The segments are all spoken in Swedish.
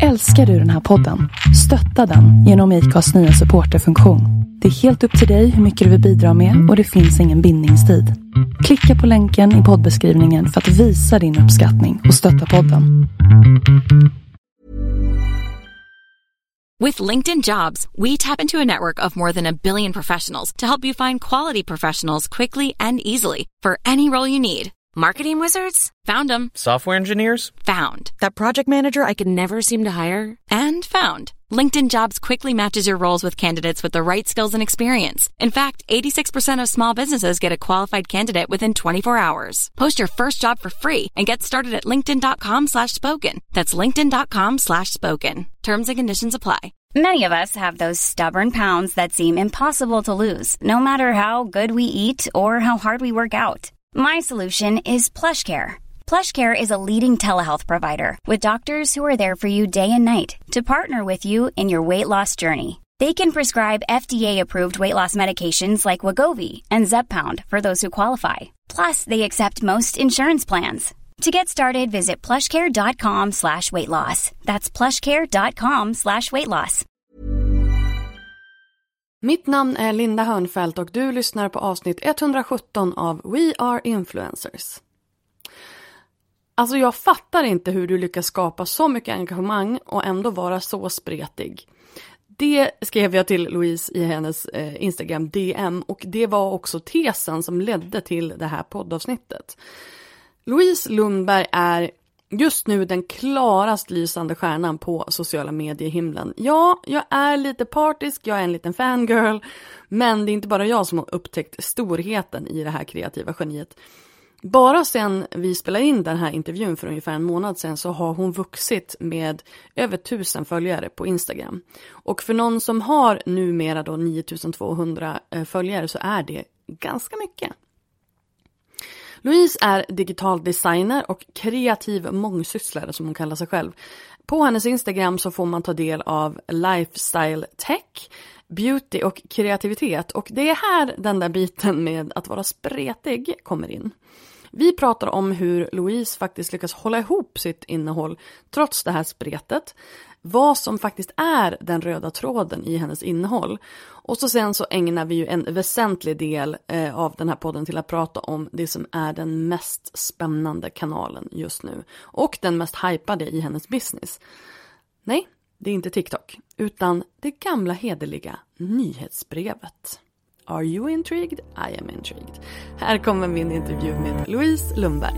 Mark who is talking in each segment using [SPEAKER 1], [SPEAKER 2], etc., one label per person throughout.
[SPEAKER 1] Älskar du den här podden? Stötta den genom IKAs nya supporterfunktion. Det är helt upp till dig hur mycket du vill bidra med och det finns ingen bindningstid. Klicka på länken i poddbeskrivningen för att visa din uppskattning och stötta podden.
[SPEAKER 2] With LinkedIn Jobs, we tap into a network of more than 1 billion professionals to help you find quality professionals quickly and easily for any role you need. Marketing wizards? Found them.
[SPEAKER 3] Software engineers?
[SPEAKER 2] Found. That project manager I could never seem to hire? And found. LinkedIn Jobs quickly matches your roles with candidates with the right skills and experience. In fact, 86% of small businesses get a qualified candidate within 24 hours. Post your first job for free and get started at linkedin.com/spoken. That's linkedin.com/spoken. Terms and conditions apply.
[SPEAKER 4] Many of us have those stubborn pounds that seem impossible to lose, no matter how good we eat or how hard we work out. My solution is PlushCare. PlushCare is a leading telehealth provider with doctors who are there for you day and night to partner with you in your weight loss journey. They can prescribe FDA-approved weight loss medications like Wegovy and Zepbound for those who qualify. Plus, they accept most insurance plans. To get started, visit plushcare.com/weightloss. That's plushcare.com/weightloss.
[SPEAKER 5] Mitt namn är Linda Hörnfeldt och du lyssnar på avsnitt 117 av We Are Influencers. Alltså jag fattar inte hur du lyckas skapa så mycket engagemang och ändå vara så spretig. Det skrev jag till Louise i hennes Instagram DM och det var också tesen som ledde till det här poddavsnittet. Louise Lundberg är just nu den klarast lysande stjärnan på sociala mediehimlen. Ja, jag är lite partisk, jag är en liten fangirl, men det är inte bara jag som har upptäckt storheten i det här kreativa geniet. Bara sen vi spelade in den här intervjun för ungefär en månad sedan så har hon vuxit med över 1000 följare på Instagram. Och för någon som har numera då 9200 följare så är det ganska mycket. Louise är digital designer och kreativ mångsysslare som hon kallar sig själv. På hennes Instagram så får man ta del av lifestyle tech, beauty och kreativitet. Och det är här den där biten med att vara spretig kommer in. Vi pratar om hur Louise faktiskt lyckas hålla ihop sitt innehåll trots det här spretet. Vad som faktiskt är den röda tråden i hennes innehåll. Och så sen så ägnar vi ju en väsentlig del av den här podden till att prata om det som är den mest spännande kanalen just nu. Och den mest hypade i hennes business. Nej, det är inte TikTok. Utan det gamla hederliga nyhetsbrevet. Are you intrigued? I am intrigued. Här kommer min intervju med Louise Lundberg.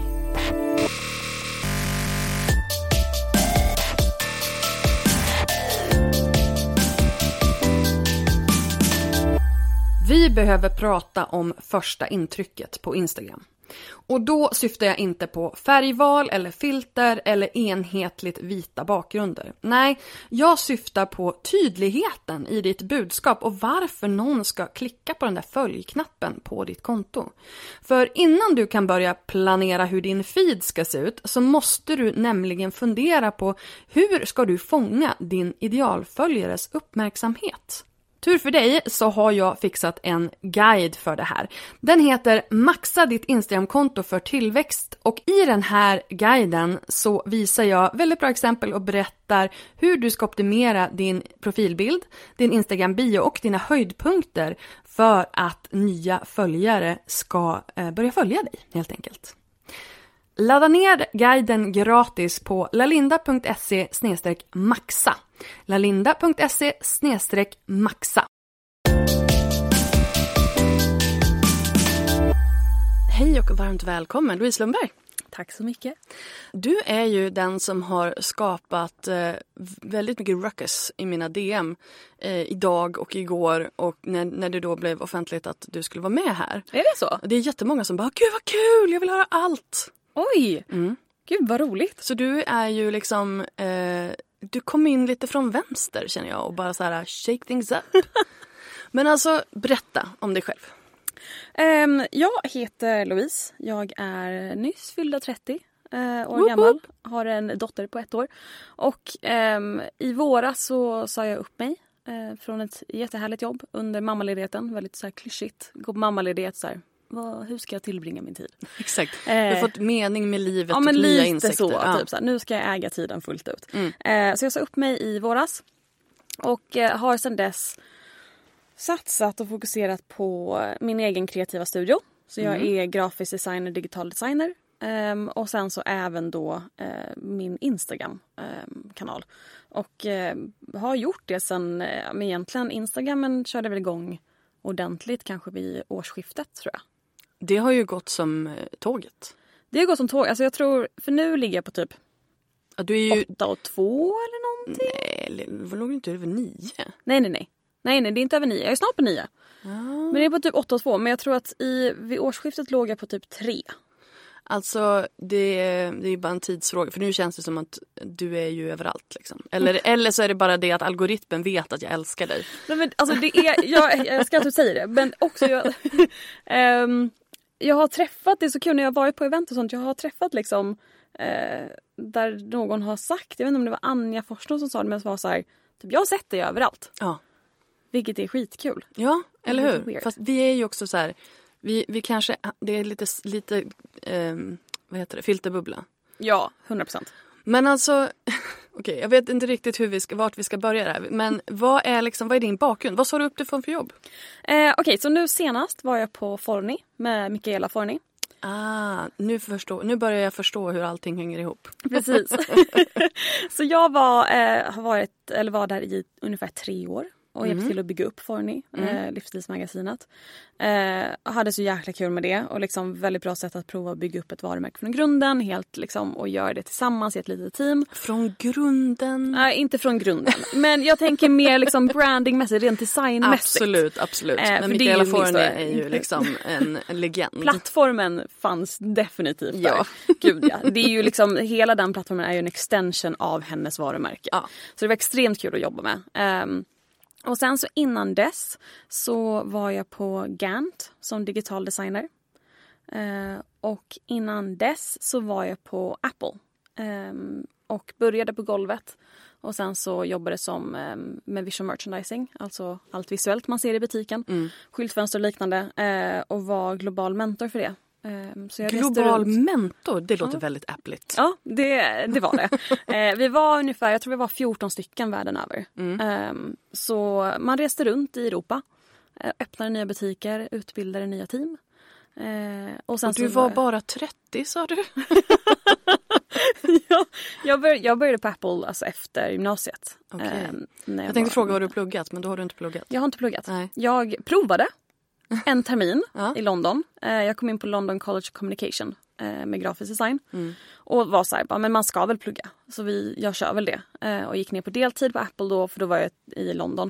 [SPEAKER 5] Vi behöver prata om första intrycket på Instagram. Och då syftar jag inte på färgval eller filter eller enhetligt vita bakgrunder. Nej, jag syftar på tydligheten i ditt budskap och varför någon ska klicka på den där följknappen på ditt konto. För innan du kan börja planera hur din feed ska se ut så måste du nämligen fundera på hur ska du fånga din idealföljares uppmärksamhet. Tur för dig så har jag fixat en guide för det här. Den heter Maxa ditt Instagram-konto för tillväxt och i den här guiden så visar jag väldigt bra exempel och berättar hur du ska optimera din profilbild, din Instagram-bio och dina höjdpunkter för att nya följare ska börja följa dig helt enkelt. Ladda ner guiden gratis på lalinda.se/maxa. lalinda.se/maxa. Hej och varmt välkommen Louise Lundberg.
[SPEAKER 6] Tack så mycket.
[SPEAKER 5] Du är ju den som har skapat väldigt mycket ruckus i mina DM idag och igår och när det då blev offentligt att du skulle vara med här.
[SPEAKER 6] Är det så?
[SPEAKER 5] Det är jättemånga som bara, gud vad kul, jag vill höra allt.
[SPEAKER 6] Oj, Gud vad roligt.
[SPEAKER 5] Så du är ju liksom, du kom in lite från vänster känner jag och bara så här shake things up. Men alltså berätta om dig själv.
[SPEAKER 6] Jag heter Louise, jag är nyss fyllda 30 år gammal, har en dotter på 1 år. Och i våras så sa jag upp mig från ett jättehärligt jobb under mammaledigheten, väldigt så här klyschigt. Gå på mammaledighet så här hur ska jag tillbringa min tid?
[SPEAKER 5] Exakt. Du har fått mening med livet
[SPEAKER 6] ja,
[SPEAKER 5] och
[SPEAKER 6] men
[SPEAKER 5] nya
[SPEAKER 6] lite
[SPEAKER 5] insikter.
[SPEAKER 6] så,
[SPEAKER 5] Ja.
[SPEAKER 6] typ så här, nu ska jag äga tiden fullt ut. Så jag sa upp mig i våras och har sedan dess satsat och fokuserat på min egen kreativa studio. Så jag är grafisk designer, digital designer. Och sen så även då min Instagram-kanal. Och har gjort det sen, men egentligen Instagramen körde väl igång ordentligt kanske vid årsskiftet tror jag.
[SPEAKER 5] Det har ju gått som tåget.
[SPEAKER 6] Det har gått som tåg. Alltså jag tror, för nu ligger jag på typ
[SPEAKER 5] Ja, du är ju...
[SPEAKER 6] 8,2 eller någonting.
[SPEAKER 5] Nej, vad låg inte över 9?
[SPEAKER 6] Nej, det är inte över 9. Jag är snart på 9. Men det är på typ 8,2. Men jag tror att vid årsskiftet låg jag på typ 3.
[SPEAKER 5] Alltså det är ju bara en tidsfråga. För nu känns det som att du är ju överallt liksom. Eller så är det bara det att algoritmen vet att jag älskar dig.
[SPEAKER 6] Nej, men alltså det är, jag ska inte säga det. Men också jag har träffat, det är så kul när jag har varit på event och sånt. Jag har träffat liksom där någon har sagt, jag vet inte om det var Anja Forsnå som sa det, men det var så här, typ, jag har sett dig överallt.
[SPEAKER 5] Ja.
[SPEAKER 6] Vilket är skitkul.
[SPEAKER 5] Ja, eller hur?
[SPEAKER 6] Weird.
[SPEAKER 5] Fast vi är ju också så här, vi kanske, det är lite vad heter det, filterbubbla.
[SPEAKER 6] Ja, 100%.
[SPEAKER 5] Men alltså, okej, jag vet inte riktigt vart vi ska börja där. Men vad är din bakgrund? Vad sa du upp dig för jobb?
[SPEAKER 6] Okej, så nu senast var jag på Forni med Michaela Forni.
[SPEAKER 5] Nu börjar jag förstå hur allting hänger ihop.
[SPEAKER 6] Precis. Så jag var där i ungefär 3 år. Och hjälpte till att bygga upp Forni, livsstilsmagasinet. Hade så jäkla kul med det. Och liksom väldigt bra sätt att prova att bygga upp ett varumärke från grunden. Helt liksom, och göra det tillsammans i ett litet team.
[SPEAKER 5] Från grunden?
[SPEAKER 6] Nej, inte från grunden. Men jag tänker mer liksom brandingmässigt, rent designmässigt.
[SPEAKER 5] Absolut. Men Michaela Forni är ju liksom en legend.
[SPEAKER 6] Plattformen fanns definitivt där.
[SPEAKER 5] Ja.
[SPEAKER 6] Gud, ja. Det är ju liksom, hela den plattformen är ju en extension av hennes varumärke.
[SPEAKER 5] Ja.
[SPEAKER 6] Så det var extremt kul att jobba med. Och sen så innan dess så var jag på Gant som digital designer. Och innan dess så var jag på Apple. Och började på golvet. Och sen så jobbade som med visual merchandising. Alltså allt visuellt man ser i butiken. Skyltfönster och liknande. Och var global mentor för det. Så jag
[SPEAKER 5] global mentor, det låter väldigt appligt.
[SPEAKER 6] Ja, det var det. Vi var ungefär, jag tror vi var 14 stycken världen över. Så man reste runt i Europa. Öppnade nya butiker, utbildade nya team. Och
[SPEAKER 5] du var bara 30, sa du?
[SPEAKER 6] Ja, jag började på Apple alltså efter gymnasiet.
[SPEAKER 5] Okay. Jag tänkte fråga vad du pluggat, men då har du inte pluggat.
[SPEAKER 6] Jag har inte pluggat.
[SPEAKER 5] Nej.
[SPEAKER 6] Jag provade en termin i London. Jag kom in på London College of Communication med grafisk design. Och var så här, men man ska väl plugga. Så jag kör väl det. Och gick ner på deltid på Apple då, för då var jag i London.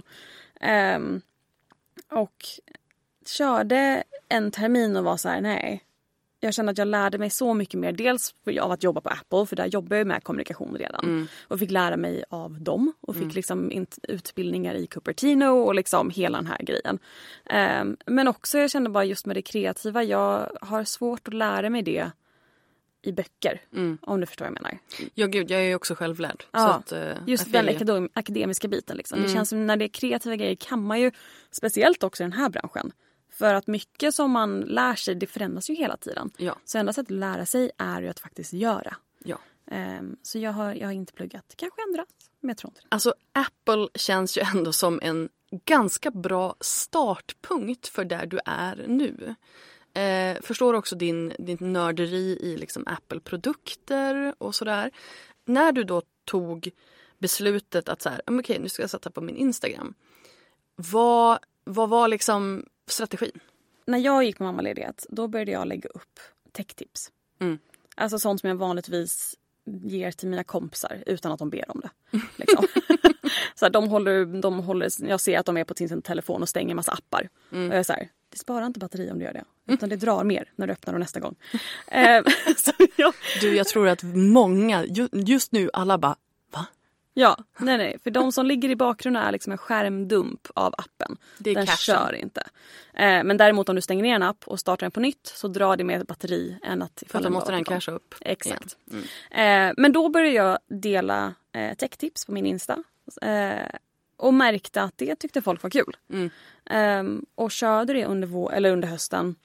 [SPEAKER 6] Och körde en termin och var så här, nej. Jag kände att jag lärde mig så mycket mer. Dels av att jobba på Apple, för där jobbar jag med kommunikation redan. Och fick lära mig av dem. Och fick liksom utbildningar i Cupertino och liksom hela den här grejen. Men också jag kände bara just med det kreativa. Jag har svårt att lära mig det i böcker. Om du förstår vad jag menar.
[SPEAKER 5] Ja, gud, jag är ju också självlärd.
[SPEAKER 6] Ja,
[SPEAKER 5] så att,
[SPEAKER 6] just den akademiska biten. Liksom. Det känns som när det är kreativa grejer kan man ju, speciellt också i den här branschen. För att mycket som man lär sig, det förändras ju hela tiden. Ja. Så enda sättet att lära sig är ju att faktiskt göra.
[SPEAKER 5] Ja.
[SPEAKER 6] Så jag har inte pluggat. Kanske ändrat, men jag tror inte det.
[SPEAKER 5] Alltså Apple känns ju ändå som en ganska bra startpunkt för där du är nu. Förstår också din nörderi i liksom Apple-produkter och sådär. När du då tog beslutet att så här, okej, nu ska jag sätta på min Instagram. Vad var liksom strategin?
[SPEAKER 6] När jag gick på mammaledighet, då började jag lägga upp techtips. Alltså sånt som jag vanligtvis ger till mina kompisar utan att de ber om det. Liksom. Så här, de håller, jag ser att de är på sin telefon och stänger en massa appar. Och jag är så här, det sparar inte batteri om du gör det. Utan det drar mer när du öppnar dem nästa gång. Så
[SPEAKER 5] jag tror att många, just nu alla bara, va?
[SPEAKER 6] Ja, nej. För de som ligger i bakgrunden är liksom en skärmdump av appen. Den kör inte. Men däremot om du stänger ner en app och startar den på nytt så drar det mer batteri än att...
[SPEAKER 5] För då måste den casha upp.
[SPEAKER 6] Exakt. Men då började jag dela techtips på min Insta. Och märkte att det tyckte folk var kul. Och körde det under hösten.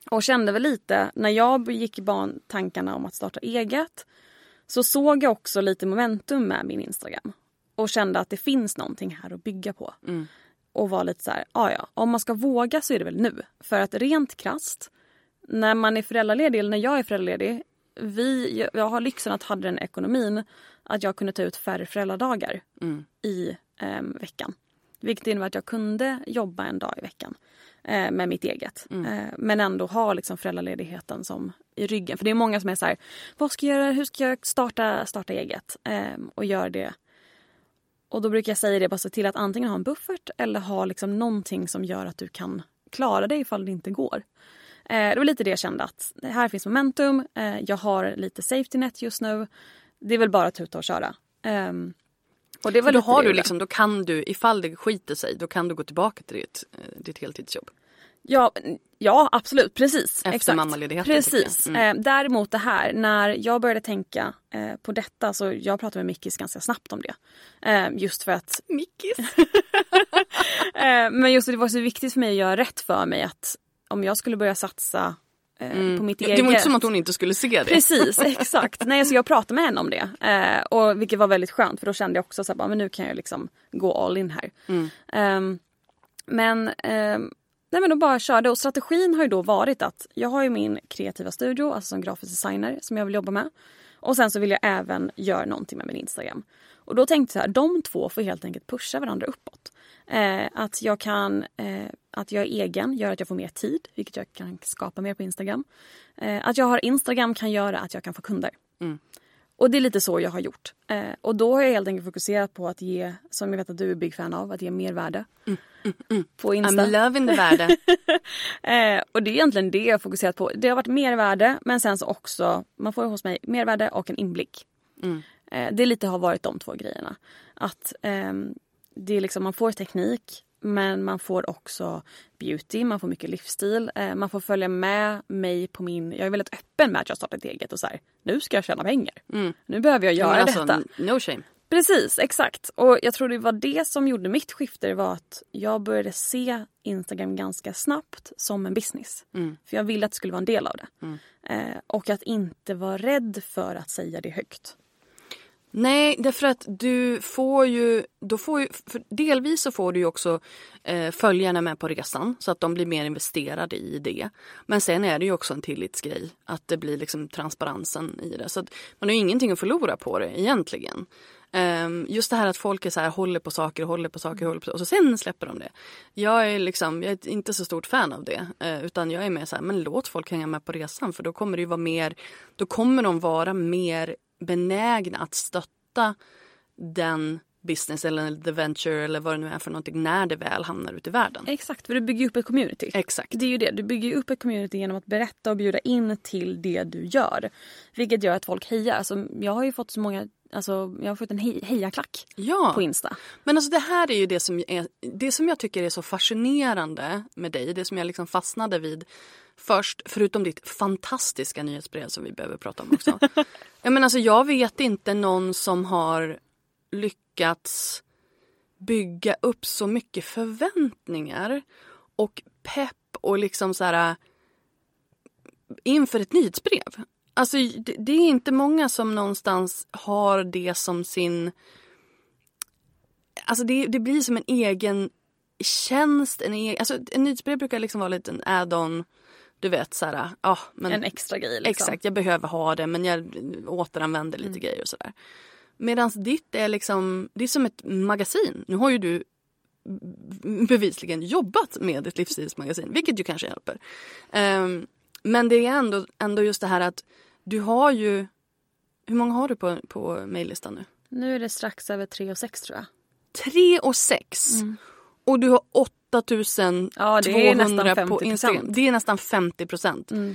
[SPEAKER 6] Och kände väl lite, när jag gick i tankarna om att starta eget, så såg jag också lite momentum med min Instagram. Och kände att det finns någonting här att bygga på. Och var lite så här, ja, om man ska våga så är det väl nu. För att rent krasst, när man är föräldraledig eller när jag är föräldraledig, jag har lyxen att ha den ekonomin att jag kunde ta ut färre föräldradagar i veckan. Vilket innebär att jag kunde jobba en dag i veckan med mitt eget. Men ändå ha liksom föräldraledigheten som i ryggen. För det är många som är så här, vad ska jag göra? Hur ska jag starta eget? Och gör det. Och då brukar jag säga det, bara se till att antingen ha en buffert eller ha liksom någonting som gör att du kan klara dig ifall det inte går. Det var lite det jag kände, att här finns momentum. Jag har lite safety net just nu. Det är väl bara att tuta och köra. Och det var
[SPEAKER 5] då har du liksom, då kan du, ifall det skiter sig, då kan du gå tillbaka till ditt heltidsjobb.
[SPEAKER 6] Ja, absolut, precis.
[SPEAKER 5] Efter mammaledigheten.
[SPEAKER 6] Precis. Däremot det här, när jag började tänka på detta, så jag pratade med Mickis ganska snabbt om det. Just för att...
[SPEAKER 5] Mickis?
[SPEAKER 6] Men just det var så viktigt för mig att göra rätt för mig, att om jag skulle börja satsa på mitt eget...
[SPEAKER 5] Det var inte som att hon inte skulle se det.
[SPEAKER 6] Precis, exakt. Nej, så jag pratade med henne om det. Och vilket var väldigt skönt, för då kände jag också så här, men nu kan jag liksom gå all in här. Nej, men då bara körde. Och strategin har ju då varit att jag har ju min kreativa studio, alltså som grafisk designer, som jag vill jobba med. Och sen så vill jag även göra någonting med min Instagram. Och då tänkte jag så här, de två får helt enkelt pusha varandra uppåt. Att jag är egen gör att jag får mer tid, vilket jag kan skapa mer på Instagram. Att jag har Instagram kan göra att jag kan få kunder. Och det är lite så jag har gjort. Och då har jag helt enkelt fokuserat på att ge, som jag vet att du är big fan av, att ge mer värde på Insta.
[SPEAKER 5] I'm loving the värde.
[SPEAKER 6] Och det är egentligen det jag har fokuserat på. Det har varit mer värde, men sen så också, man får hos mig mer värde och en inblick. Det lite har varit de två grejerna. Att det är liksom, man får teknik, men man får också beauty, man får mycket livsstil. Man får följa med mig på min... Jag är väldigt öppen med att jag startat eget och så här, nu ska jag tjäna pengar. Nu behöver jag göra detta.
[SPEAKER 5] No shame.
[SPEAKER 6] Precis, exakt. Och jag tror det var det som gjorde mitt skifte, var att jag började se Instagram ganska snabbt som en business. För jag ville att det skulle vara en del av det. Och att inte vara rädd för att säga det högt.
[SPEAKER 5] Nej, därför att delvis så får du ju också följarna med på resan, så att de blir mer investerade i det. Men sen är det ju också en tillitsgrej, att det blir liksom transparensen i det. Så att man har ju ingenting att förlora på det egentligen. Just det här att folk är så här, håller på saker och så sen släpper de det. Jag är inte så stort fan av det, utan jag är mer så här, men låt folk hänga med på resan, för då kommer det ju vara mer, då kommer de vara mer benägna att stötta den business eller the venture eller vad det nu är för någonting när det väl hamnar ut i världen.
[SPEAKER 6] Exakt, för du bygger upp ett community.
[SPEAKER 5] Exakt.
[SPEAKER 6] Det är ju det, du bygger upp ett community genom att berätta och bjuda in till det du gör. Vilket gör att folk hejar. Alltså, jag har ju fått så många, jag har fått en hejaklack på Insta.
[SPEAKER 5] Men alltså det här är ju det som jag tycker är så fascinerande med dig. Det som jag liksom fastnade vid först, förutom ditt fantastiska nyhetsbrev som vi behöver prata om också. Jag vet inte någon som har lyckats bygga upp så mycket förväntningar och pepp och liksom så här inför ett nyhetsbrev. Alltså det är inte många som någonstans har det som sin... Alltså det blir som en egen tjänst. En nyhetsbrev brukar liksom vara lite en add-on. Du vet så här, men
[SPEAKER 6] en extra grej liksom.
[SPEAKER 5] Exakt, jag behöver ha det, men jag återanvänder lite grejer och sådär. Medan ditt är liksom, det är som ett magasin. Nu har ju du bevisligen jobbat med ett livsstilsmagasin, vilket ju kanske hjälper. Men det är ändå just det här att du har ju, hur många har du på mejllistan nu?
[SPEAKER 6] Nu är det strax över 3 och 6 tror jag.
[SPEAKER 5] 3 och 6? Och du har 8200 på Instagram. Det är nästan 50%.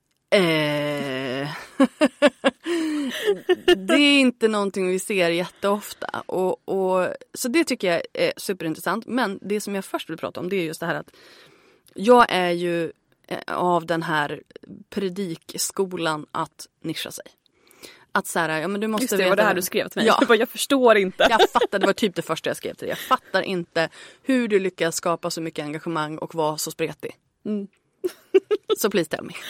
[SPEAKER 5] Det är inte någonting vi ser jätteofta. Och, så det tycker jag är superintressant. Men det som jag först vill prata om, det är just det här att jag är ju av den här predikskolan att nischa sig. Att så här, men du måste
[SPEAKER 6] just det, var det här du skrev till mig.
[SPEAKER 5] Ja.
[SPEAKER 6] Jag förstår inte.
[SPEAKER 5] Jag fattar, det var typ det första jag skrev till dig. Jag fattar inte hur du lyckas skapa så mycket engagemang och vara så spretig. Så please tell me.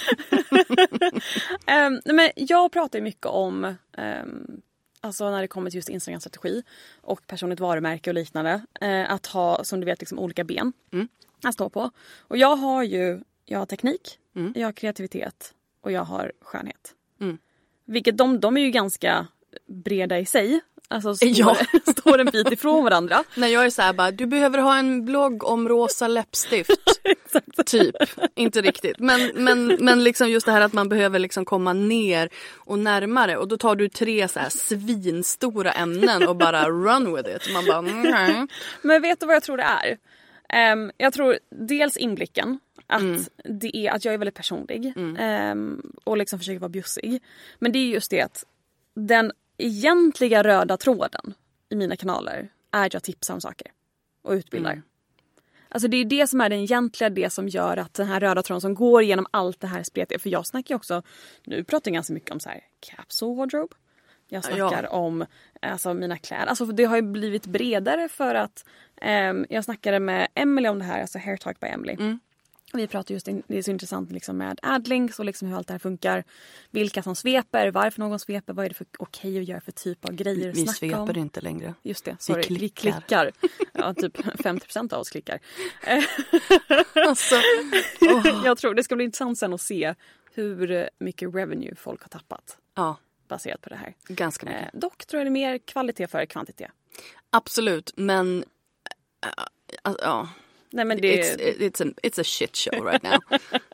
[SPEAKER 6] Men jag pratar ju mycket om alltså när det kommer till just Instagram-strategi och personligt varumärke och liknande. Att ha, som du vet, liksom olika ben att stå på. Och jag har teknik, jag har kreativitet och jag har skönhet. Vilket de är ju ganska breda i sig. Alltså står en bit ifrån varandra.
[SPEAKER 5] När jag är så här bara, du behöver ha en blogg om rosa läppstift. Typ, inte riktigt. Men liksom just det här att man behöver liksom komma ner och närmare. Och då tar du 3 så här svinstora ämnen och bara run with it. Man bara,
[SPEAKER 6] Men vet du vad jag tror det är? Jag tror dels inblicken. Att det är att jag är väldigt personlig. Och liksom försöker vara bjussig. Men det är just det att den egentliga röda tråden i mina kanaler är att jag tipsar om saker och utbildar. Alltså det är det som är den egentliga, det som gör att den här röda tråden som går igenom allt det här spretiga. För jag snackar ju också, nu pratar jag ganska mycket om så här capsule wardrobe. Jag snackar om alltså mina kläder. Alltså det har ju blivit bredare för att jag snackade med Emily om det här, alltså Hair Talk by Emily. Vi pratar just, det är så intressant liksom med adlinks och liksom hur allt det här funkar. Vilka som sveper, varför någon sveper, vad är det för okej att göra för typ av grejer att snacka om.
[SPEAKER 5] Vi sveper inte längre.
[SPEAKER 6] Just det, sorry. Vi klickar. Ja, typ 50% av oss klickar.
[SPEAKER 5] Alltså,
[SPEAKER 6] Jag tror det ska bli intressant sen att se hur mycket revenue folk har tappat.
[SPEAKER 5] Ja.
[SPEAKER 6] Baserat på det här.
[SPEAKER 5] Ganska mycket.
[SPEAKER 6] Dock tror jag det är mer kvalitet för kvantitet.
[SPEAKER 5] Absolut, men ja.
[SPEAKER 6] Nej, men det...
[SPEAKER 5] it's a shit show right now.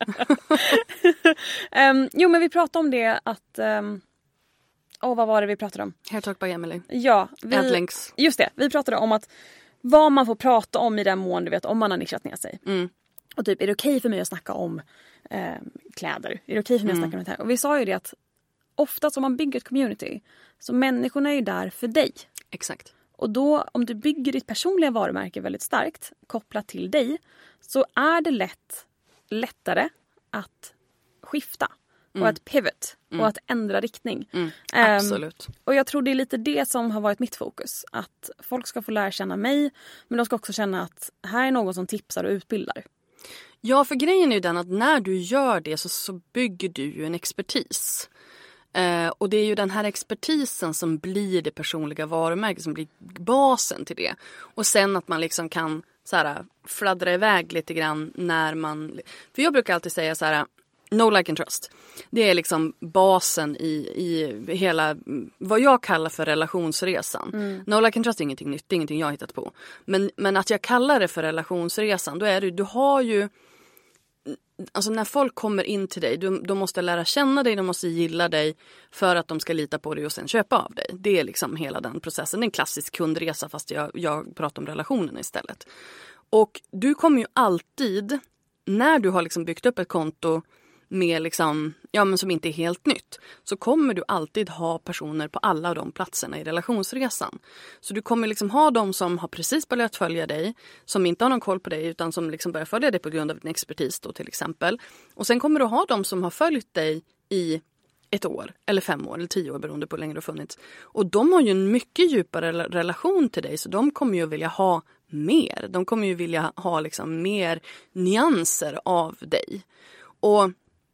[SPEAKER 6] Jo, men vi pratade om det att... vad var det vi pratade om?
[SPEAKER 5] Hair Talk by Emily.
[SPEAKER 6] Ja.
[SPEAKER 5] Adlinks.
[SPEAKER 6] Just det, vi pratade om att vad man får prata om i den mån, du vet, om man har nischat ner sig. Och typ, är det okej för mig att snacka om kläder? Är det okej för mig att snacka om det här? Och vi sa ju det att oftast om man bygger ett community så människorna är ju där för dig.
[SPEAKER 5] Exakt. Och
[SPEAKER 6] då om du bygger ditt personliga varumärke väldigt starkt kopplat till dig så är det lättare att skifta och att pivot och att ändra riktning.
[SPEAKER 5] Absolut.
[SPEAKER 6] Och jag tror det är lite det som har varit mitt fokus. Att folk ska få lära känna mig men de ska också känna att här är någon som tipsar och utbildar.
[SPEAKER 5] Ja, för grejen är ju den att när du gör det så bygger du ju en expertis. Och det är ju den här expertisen som blir det personliga varumärket, som blir basen till det. Och sen att man liksom kan så här, fladdra iväg lite grann när man... För jag brukar alltid säga så här, no like and trust. Det är liksom basen i hela vad jag kallar för relationsresan. No like and trust är ingenting nytt, det är ingenting jag har hittat på. Men att jag kallar det för relationsresan, då är det, du har ju... Alltså när folk kommer in till dig, de måste lära känna dig, de måste gilla dig för att de ska lita på dig och sen köpa av dig. Det är liksom hela den processen. Det är en klassisk kundresa fast jag pratar om relationen istället. Och du kommer ju alltid, när du har liksom byggt upp ett konto med liksom, ja men som inte är helt nytt, så kommer du alltid ha personer på alla de platserna i relationsresan. Så du kommer liksom ha de som har precis börjat följa dig, som inte har någon koll på dig utan som liksom börjar följa dig på grund av din expertis då till exempel. Och sen kommer du ha de som har följt dig i 1 år eller 5 år eller 10 år beroende på hur länge du har funnits. Och de har ju en mycket djupare relation till dig, så de kommer ju vilja ha mer. De kommer ju vilja ha liksom mer nyanser av dig. Och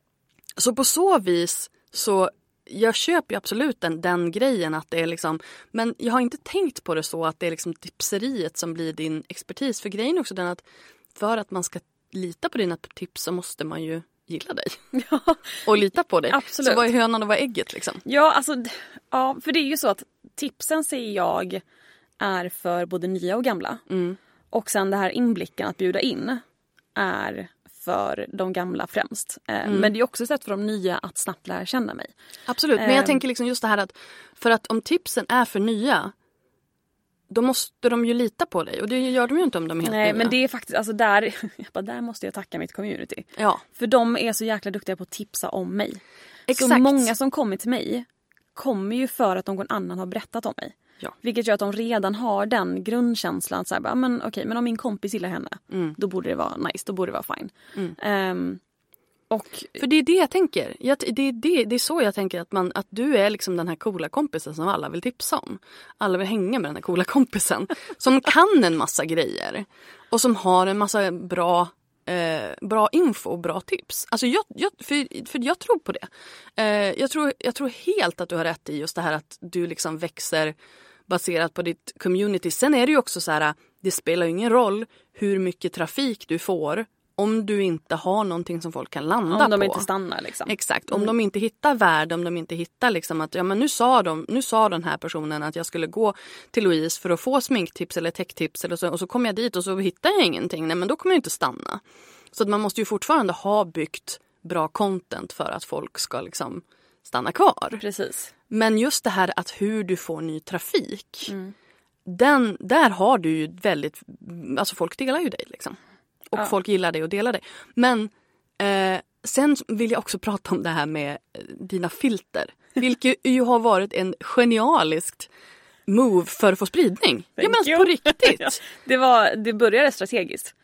[SPEAKER 5] så på så vis så jag köper ju absolut den grejen att det är liksom, men jag har inte tänkt på det så att det är liksom tipseriet som blir din expertis. För grejen är också den att för att man ska lita på dina tips så måste man ju gilla dig.
[SPEAKER 6] Ja,
[SPEAKER 5] och lita på dig.
[SPEAKER 6] Absolut.
[SPEAKER 5] Så vad är hönan och vad är ägget liksom?
[SPEAKER 6] Ja, alltså, ja, för det är ju så att tipsen säger jag är för både nya och gamla. Och sen det här inblicken att bjuda in är för de gamla främst. Men det är också ett sätt för de nya att snabbt lära känna mig.
[SPEAKER 5] Absolut, men jag tänker liksom just det här att för att om tipsen är för nya, då måste de ju lita på dig. Och det gör de ju inte om de är helt nya.
[SPEAKER 6] Nej, men det är faktiskt, alltså där måste jag tacka mitt community.
[SPEAKER 5] Ja.
[SPEAKER 6] För de är så jäkla duktiga på att tipsa om mig.
[SPEAKER 5] Exakt.
[SPEAKER 6] Så många som kommer till mig kommer ju för att någon annan har berättat om mig.
[SPEAKER 5] Ja.
[SPEAKER 6] Vilket gör att de redan har den grundkänslan. Så här, men okej, men om min kompis gillar henne, då borde det vara nice, då borde det vara fine.
[SPEAKER 5] För det är det jag tänker. Det är så jag tänker att du är liksom den här coola kompisen som alla vill tipsa om. Alla vill hänga med den här coola kompisen som kan en massa grejer och som har en massa bra bra info och bra tips. Alltså för jag tror på det. Jag tror helt att du har rätt i just det här att du liksom växer baserat på ditt community. Sen är det ju också så här, det spelar ju ingen roll hur mycket trafik du får om du inte har någonting som folk kan landa på.
[SPEAKER 6] Om de inte stannar liksom.
[SPEAKER 5] Exakt, om de inte hittar värde, om de inte hittar liksom att ja men nu sa den här personen att jag skulle gå till Louise för att få sminktips eller techtips eller så, och så kom jag dit och så hittar jag ingenting. Nej men då kommer jag inte stanna. Så att man måste ju fortfarande ha byggt bra content för att folk ska liksom stanna kvar.
[SPEAKER 6] Precis.
[SPEAKER 5] Men just det här att hur du får ny trafik. Där har du ju väldigt, alltså folk delar ju dig liksom. Och folk gillar dig och delar dig. Men sen vill jag också prata om det här med dina filter. Vilket ju har varit en genialiskt move för att få spridning. Ja men på riktigt.
[SPEAKER 6] Det började strategiskt.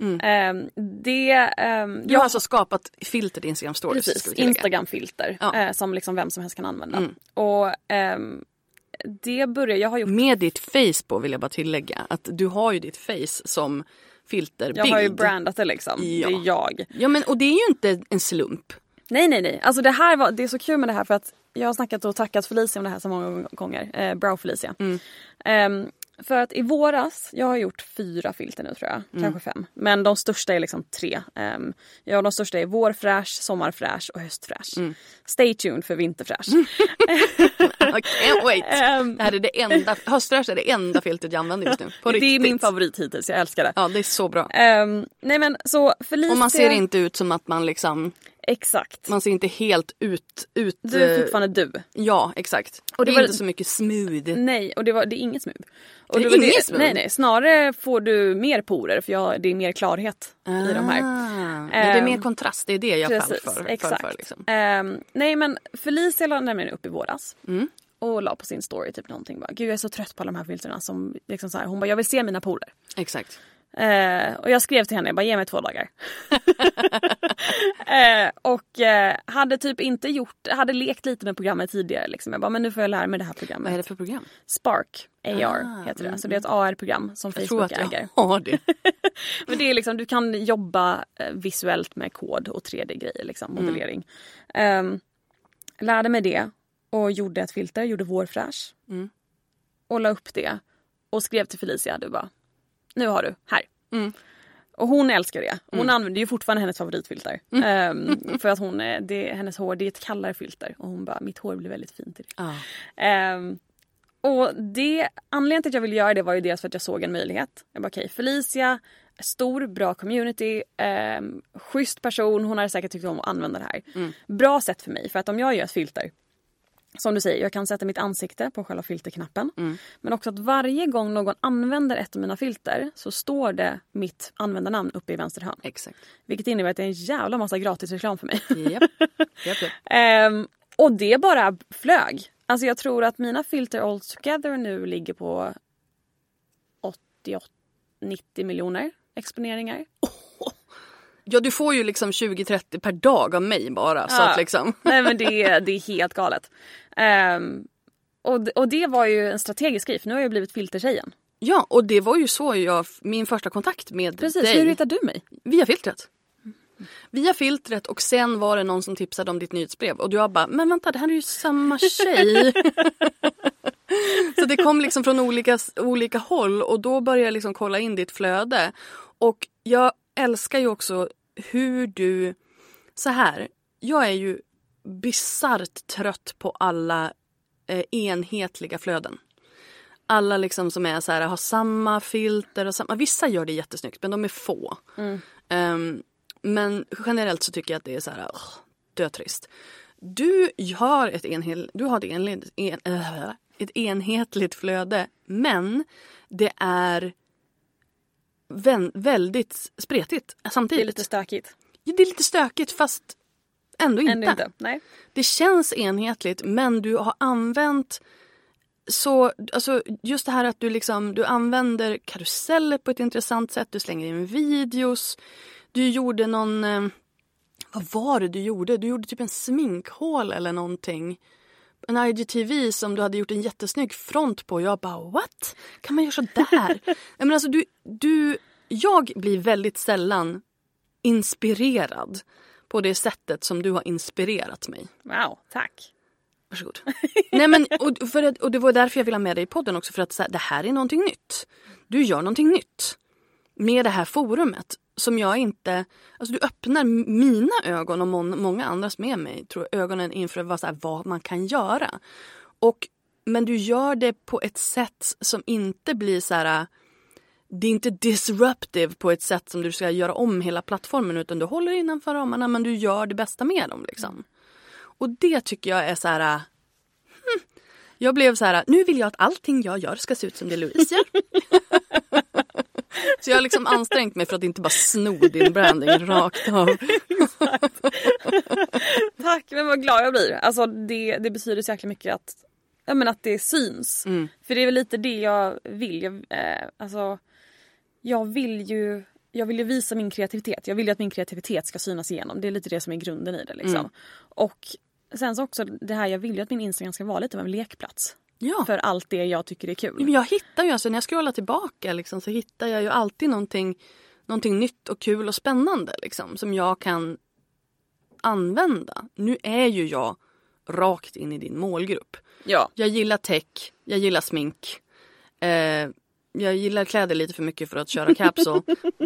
[SPEAKER 6] Du
[SPEAKER 5] har alltså skapat filter i Instagram stories.
[SPEAKER 6] Precis, Instagram-filter som liksom vem som helst kan använda. Och det började jag har gjort...
[SPEAKER 5] Med ditt face på vill jag bara tillägga. Att du har ju ditt face som filterbild.
[SPEAKER 6] Jag har ju brandat det liksom. Ja. Det är jag.
[SPEAKER 5] Ja men och det är ju inte en slump.
[SPEAKER 6] Nej. Alltså det är så kul med det här för att jag har snackat och tackat Felicia om det här så många gånger. Brow Felicia. För att i våras, jag har gjort 4 filter nu tror jag, kanske 5. Men de största är liksom 3. De största är vårfräsch, sommarfräsch och höstfräsch. Stay tuned för vinterfräsch.
[SPEAKER 5] Okay, wait. Det här är det enda, höstfräsch är det enda filtret jag använder just nu. På riktigt.
[SPEAKER 6] Det är min favorit hittills, jag älskar det.
[SPEAKER 5] Ja, det är så bra.
[SPEAKER 6] Nej men så Felicia...
[SPEAKER 5] Och man ser inte ut som att man liksom...
[SPEAKER 6] Exakt.
[SPEAKER 5] Man ser inte helt ut...
[SPEAKER 6] Du är fortfarande du.
[SPEAKER 5] Ja, exakt. Och det är inte så mycket smooth.
[SPEAKER 6] Nej, och det är inget smooth. Och
[SPEAKER 5] det är inget smooth?
[SPEAKER 6] Nej. Snarare får du mer porer för det är mer klarhet i de här.
[SPEAKER 5] Det är mer kontrast, det är det jag
[SPEAKER 6] precis,
[SPEAKER 5] fall för.
[SPEAKER 6] Exakt.
[SPEAKER 5] För liksom.
[SPEAKER 6] Nej, men Felicia la nämligen upp i våras. Och la på sin story typ någonting. Bara, gud, jag är så trött på alla de här filterna. Som liksom så här, hon bara, jag vill se mina porer.
[SPEAKER 5] Exakt.
[SPEAKER 6] Och jag skrev till henne, jag bara, ge mig 2 dagar. Och hade typ inte hade lekt lite med programmet tidigare liksom. Jag bara, men nu får jag lära mig det här programmet.
[SPEAKER 5] Vad är det för program?
[SPEAKER 6] Spark AR heter det. Så det är ett AR-program som Facebook äger.
[SPEAKER 5] Jag tror att jag har det.
[SPEAKER 6] Men det är liksom, du kan jobba visuellt med kod och 3D-grejer liksom, modellering. Lärde mig det och gjorde ett filter, gjorde vårfräsch. Och la upp det och skrev till Felicia, du bara, nu har du, här. Och hon älskar det. Hon använder ju fortfarande hennes favoritfilter. För att hennes hår, det är ett kallare filter. Och hon bara, mitt hår blir väldigt fint i det. Och anledningen till att jag ville göra det var ju dels för att jag såg en möjlighet. Jag bara, okej, Felicia, stor, bra community, schysst person. Hon hade säkert tyckt om att använda det här. Bra sätt för mig, för att om jag gör ett filter, som du säger, jag kan sätta mitt ansikte på själva filterknappen. Men också att varje gång någon använder ett av mina filter så står det mitt användarnamn uppe i vänster hörn.
[SPEAKER 5] Exakt.
[SPEAKER 6] Vilket innebär att det är en jävla massa gratis reklam för mig.
[SPEAKER 5] Yep.
[SPEAKER 6] Och det bara flög. Alltså jag tror att mina filter all together nu ligger på 88-90 miljoner exponeringar.
[SPEAKER 5] Ja, du får ju liksom 20-30 per dag av mig bara. Så att liksom...
[SPEAKER 6] Nej, men det är helt galet. Och det var ju en strategisk grej, för nu har jag blivit filtertjejen.
[SPEAKER 5] Ja, och det var ju så min första kontakt med dig.
[SPEAKER 6] Precis, hur hittade du mig?
[SPEAKER 5] Via filtret. Via filtret, och sen var det någon som tipsade om ditt nyhetsbrev. Och du bara, men vänta, det här är ju samma tjej. Så det kom liksom från olika håll. Och då började jag liksom kolla in ditt flöde. Och jag älskar ju också hur du... Så här, jag är ju bizarrt trött på alla enhetliga flöden. Alla liksom som är så här, har samma filter och samma... Vissa gör det jättesnyggt, men de är få. Men generellt så tycker jag att det är så här, dötrist. Du har ett enhetligt flöde, men det är väldigt spretigt samtidigt.
[SPEAKER 6] Det är lite stökigt.
[SPEAKER 5] Ja, det är lite stökigt, fast ändå inte.
[SPEAKER 6] Nej.
[SPEAKER 5] Det känns enhetligt, men du har använt så, alltså just det här att du använder karuseller på ett intressant sätt, du slänger in videos. Du gjorde någon... vad var det du gjorde? Du gjorde typ en sminkhål eller någonting. En IGTV som du hade gjort en jättesnygg front på. Jag bara, what? Kan man göra så där? Men alltså jag blir väldigt sällan inspirerad på det sättet som du har inspirerat mig.
[SPEAKER 6] Wow, tack.
[SPEAKER 5] Varsågod. Nej, men, och det var därför jag ville ha med dig i podden också. För att så här, det här är någonting nytt. Du gör någonting nytt med det här forumet. Som jag inte... Alltså du öppnar mina ögon och många andras med mig. Tror jag, ögonen inför vad man kan göra. Men du gör det på ett sätt som inte blir så här... Det är inte disruptive på ett sätt som du ska göra om hela plattformen. Utan du håller innanför ramarna, men du gör det bästa med dem liksom. Och det tycker jag är så här... Jag blev så här, nu vill jag att allting jag gör ska se ut som det Louise gör. Så jag har liksom ansträngt mig för att inte bara sno din branding rakt av.
[SPEAKER 6] Tack, men vad glad jag blir. Alltså det betyder så jäkla mycket att det syns. För det är väl lite det jag vill. Jag vill ju visa min kreativitet. Jag vill ju att min kreativitet ska synas igenom. Det är lite det som är grunden i det liksom. Och sen så också det här, jag vill ju att min Instagram ska vara lite av en lekplats. Ja. För allt det jag tycker är kul.
[SPEAKER 5] Jag hittar ju, alltså när jag scrollar tillbaka liksom, så hittar jag ju alltid någonting nytt och kul och spännande liksom, som jag kan använda. Nu är ju jag rakt in i din målgrupp.
[SPEAKER 6] Ja.
[SPEAKER 5] Jag gillar tech, jag gillar smink. Jag gillar kläder lite för mycket för att köra capsule.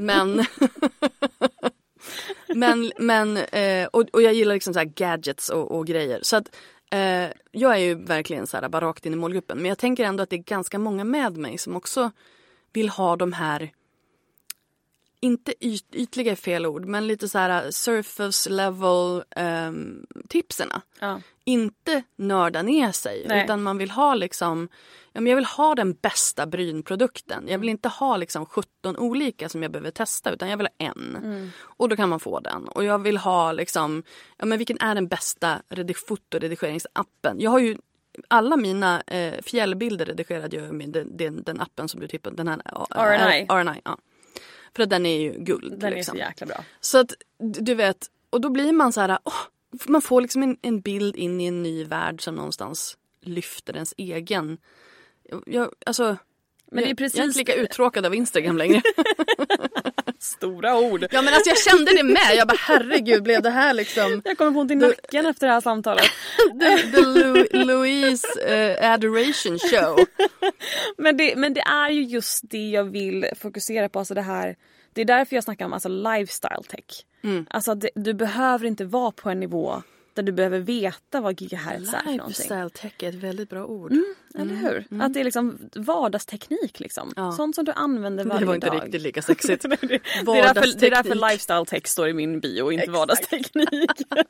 [SPEAKER 5] Och jag gillar liksom så här gadgets och grejer. Så att jag är ju verkligen så här bara rakt in i målgruppen. Men jag tänker ändå att det är ganska många med mig som också vill ha de här, inte ytliga är fel ord, men lite så här surface level tipserna. Ja. Inte nörda ner sig. Nej. Utan man vill ha liksom, jag vill ha den bästa brynprodukten. Jag vill inte ha liksom 17 olika som jag behöver testa, utan jag vill ha en. Och då kan man få den. Och jag vill ha liksom, vilken är den bästa fotoredigeringsappen? Jag har ju alla mina fjällbilder redigerade jag med den appen som du tippade, den här RNI, ja. För att den är ju guld.
[SPEAKER 6] Den
[SPEAKER 5] liksom.
[SPEAKER 6] är så jäkla bra.
[SPEAKER 5] Så att du vet, och då blir man så här, man får liksom en bild in i en ny värld som någonstans lyfter ens egen. Men det är precis... Jag är inte lika uttråkad av Instagram längre.
[SPEAKER 6] Stora ord.
[SPEAKER 5] Ja, men alltså jag kände det med. Jag bara, herregud, blev det här liksom...
[SPEAKER 6] Jag kommer få ont i nacken efter det här samtalet.
[SPEAKER 5] The Louise Adoration Show.
[SPEAKER 6] Men det är ju just det jag vill fokusera på. Alltså det här, det är därför jag snackar om alltså lifestyle tech. Alltså du behöver inte vara på en nivå där du behöver veta vad gigahertz är för någonting.
[SPEAKER 5] Lifestyle tech är ett väldigt bra ord.
[SPEAKER 6] Eller hur? Att det är liksom vardagsteknik liksom. Ja. Sånt som du använder varje dag.
[SPEAKER 5] Det var inte riktigt lika sexigt.
[SPEAKER 6] det är därför lifestyle tech står i min bio och inte vardagsteknik.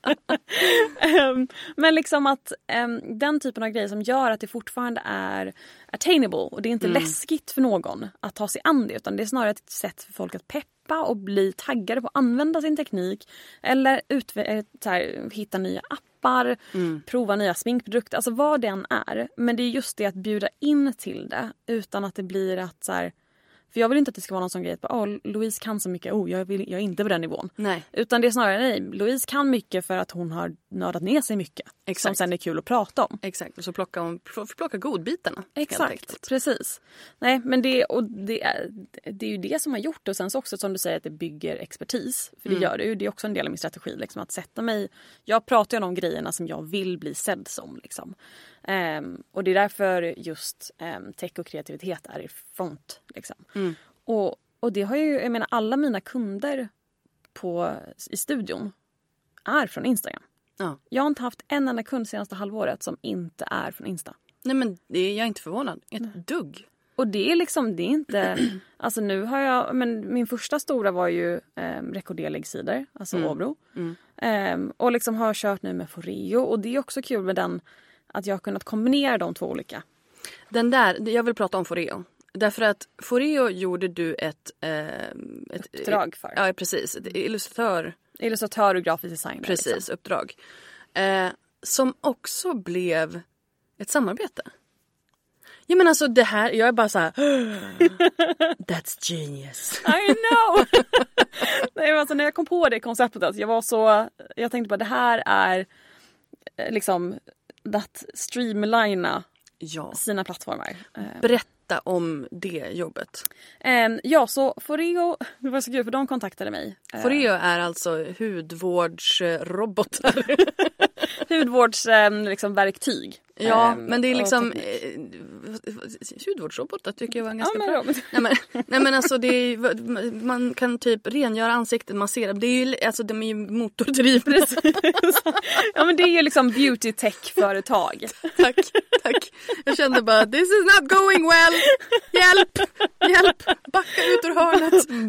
[SPEAKER 6] Men liksom att den typen av grejer som gör att det fortfarande är attainable och det är inte läskigt för någon att ta sig an det, utan det är snarare ett sätt för folk att peppa och bli taggade på att använda sin teknik eller hitta nya appar, prova nya sminkprodukter, alltså vad den är. Men det är just det att bjuda in till det utan att det blir att så här, för jag vill inte att det ska vara någon sån grej att Louise kan så mycket, jag är inte på den nivån. Nej. Utan det är snarare, nej, Louise kan mycket för att hon har nördat ner sig mycket. Exakt. Som sen är kul att prata om.
[SPEAKER 5] Exakt, och så plocka godbitarna.
[SPEAKER 6] Exakt, precis. Nej, men det är ju det som har gjort, och sen så också som du säger att det bygger expertis. För det gör det ju, det är också en del av min strategi liksom, att sätta mig, jag pratar ju om de grejerna som jag vill bli sedd som liksom. Och det är därför just tech och kreativitet är i front liksom. Och det har ju, jag menar, alla mina kunder i studion är från Instagram. Ja. Jag har inte haft en enda kund senaste halvåret som inte är från Insta.
[SPEAKER 5] Nej, men jag är inte förvånad. Ett dugg.
[SPEAKER 6] Och det är liksom, det är inte, alltså nu har jag, men min första stora var ju rekorderläggsidor, alltså Åbro. Och liksom har jag kört nu med Foreo, och det är också kul med den, att jag har kunnat kombinera de två olika.
[SPEAKER 5] Den där, jag vill prata om Foreo. Därför att Foreo gjorde du ett
[SPEAKER 6] uppdrag för.
[SPEAKER 5] Ja, precis. Ett
[SPEAKER 6] illustratör och grafisk designer.
[SPEAKER 5] Precis, liksom. Uppdrag. Som också blev ett samarbete. Jag menar alltså det här, jag är bara så här, that's genius.
[SPEAKER 6] I know! Nej, alltså när jag kom på det konceptet, alltså, jag tänkte bara, det här är liksom att streamlina sina plattformar.
[SPEAKER 5] Berätta berätta om det jobbet.
[SPEAKER 6] Ja, så Foreo, det var så kul för de kontaktade mig.
[SPEAKER 5] Foreo är alltså hudvårdsrobotar.
[SPEAKER 6] Liksom verktyg.
[SPEAKER 5] Ja, men det är liksom hudvårdsrobotar tycker jag var en ganska bra. Nej men alltså det är, man kan typ rengöra ansiktet, massera. Det är ju alltså de är ju motordrivna.
[SPEAKER 6] Ja, men det är ju liksom beauty tech företag.
[SPEAKER 5] Tack. Jag kände bara this is not going well. Hjälp. Backa ut ur hörnet.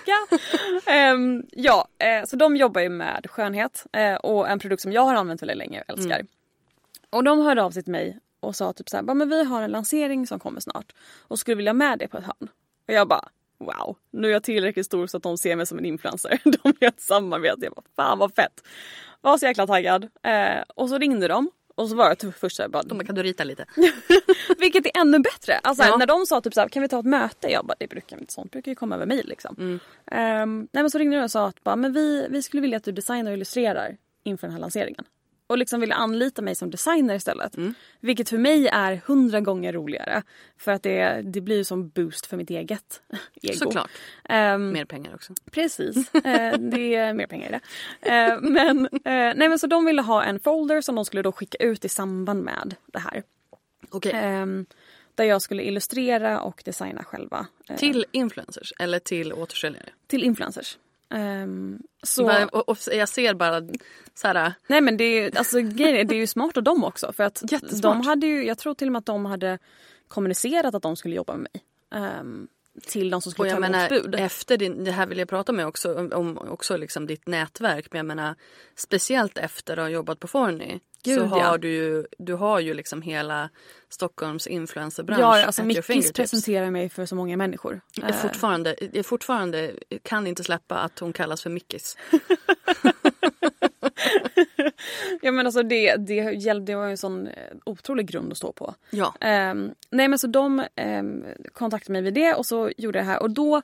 [SPEAKER 6] Så de jobbar ju med skönhet och en produkt som jag har använt väldigt länge och älskar. Och de hörde av sig till mig och sa typ så här, men vi har en lansering som kommer snart och skulle vilja med det på ett hörn. Och jag bara, wow, nu är jag tillräckligt stor så att de ser mig som en influencer. De gör ett samarbete. Jag bara, fan vad fett. Var så jäkla taggad. Och så ringde de. Och så var det först så bara,
[SPEAKER 5] de kan du rita lite.
[SPEAKER 6] Vilket är ännu bättre. Alltså när de sa typ så här, kan vi ta ett möte? Jag bara, sånt brukar ju komma över mig liksom. Nej, men så ringde de och sa att men vi skulle vilja att du designar och illustrerar inför den här lanseringen. Och liksom ville anlita mig som designer istället. Vilket för mig är 100 gånger roligare. För att det blir ju som boost för mitt eget ego.
[SPEAKER 5] Såklart. Mer pengar också.
[SPEAKER 6] Precis. Det är mer pengar i det. Men så de ville ha en folder som de skulle då skicka ut i samband med det här.
[SPEAKER 5] Okej.
[SPEAKER 6] Där jag skulle illustrera och designa själva.
[SPEAKER 5] Till influencers eller till återförsäljare?
[SPEAKER 6] Till influencers.
[SPEAKER 5] Och jag ser bara så här.
[SPEAKER 6] Nej, men det är ju smart av dem också för att de hade ju, jag tror till och med att de hade kommunicerat att de skulle jobba med mig till de som skulle ta emot bud. Efter
[SPEAKER 5] det här vill jag prata med om också liksom ditt nätverk, men jag menar speciellt efter att ha jobbat på Forni. Så har du har ju liksom hela Stockholms influencerbransch.
[SPEAKER 6] Ja, alltså Mickis presenterar mig för så många människor.
[SPEAKER 5] Jag fortfarande kan inte släppa att hon kallas för Mickis.
[SPEAKER 6] Ja, men alltså det var en sån otrolig grund att stå på.
[SPEAKER 5] Ja.
[SPEAKER 6] Nej, men så de kontaktade mig vid det och så gjorde det här och då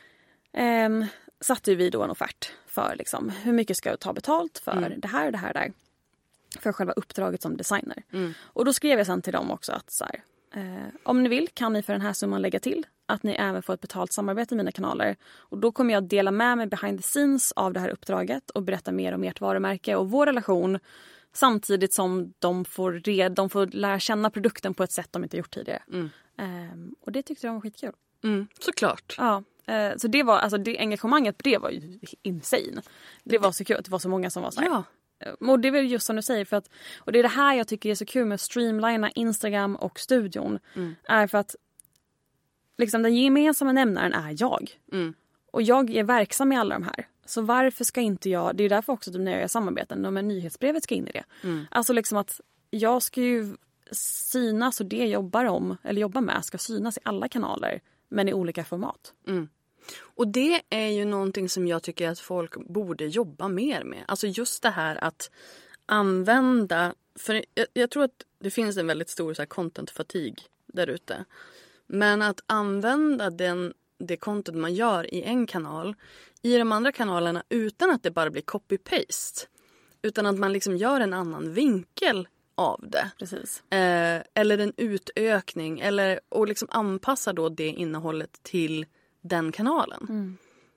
[SPEAKER 6] satte vi då en offert för liksom hur mycket ska jag ta betalt för det här och det här där. För själva uppdraget som designer. Och då skrev jag sen till dem också att så här, om ni vill kan ni för den här summan lägga till att ni även får ett betalt samarbete i mina kanaler. Och då kommer jag dela med mig behind the scenes av det här uppdraget och berätta mer om ert varumärke och vår relation. Samtidigt som de får lära känna produkten på ett sätt de inte gjort tidigare. Och det tyckte de var skitkul.
[SPEAKER 5] Såklart.
[SPEAKER 6] Ja. Så det var, alltså det engagemanget på det var ju insane. Det var så kul att det var så många som var så här.
[SPEAKER 5] Ja.
[SPEAKER 6] Och det är väl just som du säger och det är det här jag tycker är så kul med att streamlina Instagram och studion är för att liksom den gemensamma nämnaren är jag. Och jag är verksam i alla de här. Så varför ska inte jag, det är därför också när jag gör samarbeten, när nyhetsbrevet ska in i det. Alltså liksom att jag ska ju synas och det jag jobbar med ska synas i alla kanaler men i olika format.
[SPEAKER 5] Och det är ju någonting som jag tycker att folk borde jobba mer med. Alltså just det här att använda, för jag tror att det finns en väldigt stor så här content-fatig där ute. Men att använda det content man gör i en kanal i de andra kanalerna utan att det bara blir copy-paste. Utan att man liksom gör en annan vinkel av det.
[SPEAKER 6] Precis.
[SPEAKER 5] Eller en utökning och liksom anpassa då det innehållet till den kanalen.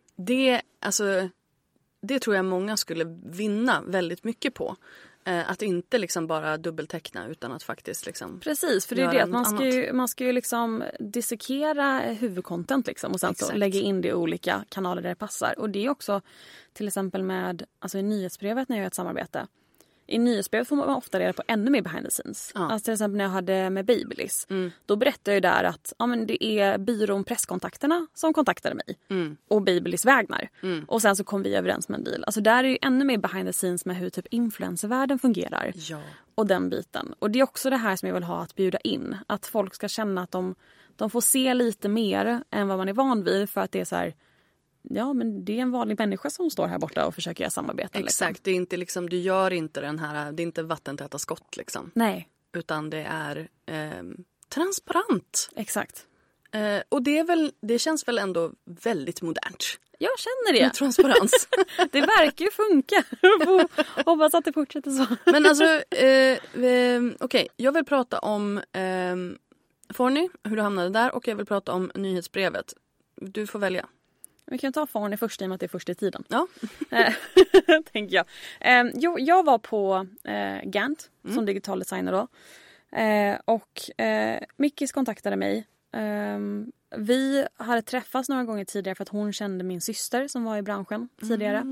[SPEAKER 5] Det tror jag många skulle vinna väldigt mycket på. Att inte liksom bara dubbelteckna utan att faktiskt liksom.
[SPEAKER 6] Precis, för det är det att man ska ju liksom dissekera huvudcontent liksom och sen så lägga in det i olika kanaler där det passar. Och det är också till exempel med i nyhetsbrevet när jag gör ett samarbete. I nyhetsbrevet får man ofta reda på ännu mer behind the scenes. Ja. Alltså till exempel när jag hade med Babyliss. Då berättade jag där att men det är byrån Presskontakterna som kontaktade mig. Och Babyliss vägnar. Och sen så kom vi överens med en deal. Alltså där är ju ännu mer behind the scenes med hur typ influencervärlden fungerar. Ja. Och den biten. Och det är också det här som jag vill ha att bjuda in. Att folk ska känna att de får se lite mer än vad man är van vid. För att det är så här. Ja, men det är en vanlig människa som står här borta och försöker göra samarbeten.
[SPEAKER 5] Exakt, liksom. Det är inte liksom, du gör inte den här, det är inte vattentäta skott liksom.
[SPEAKER 6] Nej.
[SPEAKER 5] Utan det är transparent.
[SPEAKER 6] Exakt.
[SPEAKER 5] Och det känns väl ändå väldigt modernt.
[SPEAKER 6] Jag känner det.
[SPEAKER 5] Med transparens.
[SPEAKER 6] Det verkar ju funka. Hoppas att det fortsätter så.
[SPEAKER 5] Men alltså, okej, jag vill prata om Forni, hur du hamnade där, och jag vill prata om nyhetsbrevet. Du får välja.
[SPEAKER 6] Vi kan ta Forni först i och med att det är först i tiden.
[SPEAKER 5] Ja.
[SPEAKER 6] Tänker jag. Jag var på Gant som digital designer då. Och Mickis kontaktade mig. Vi hade träffats några gånger tidigare för att hon kände min syster som var i branschen tidigare.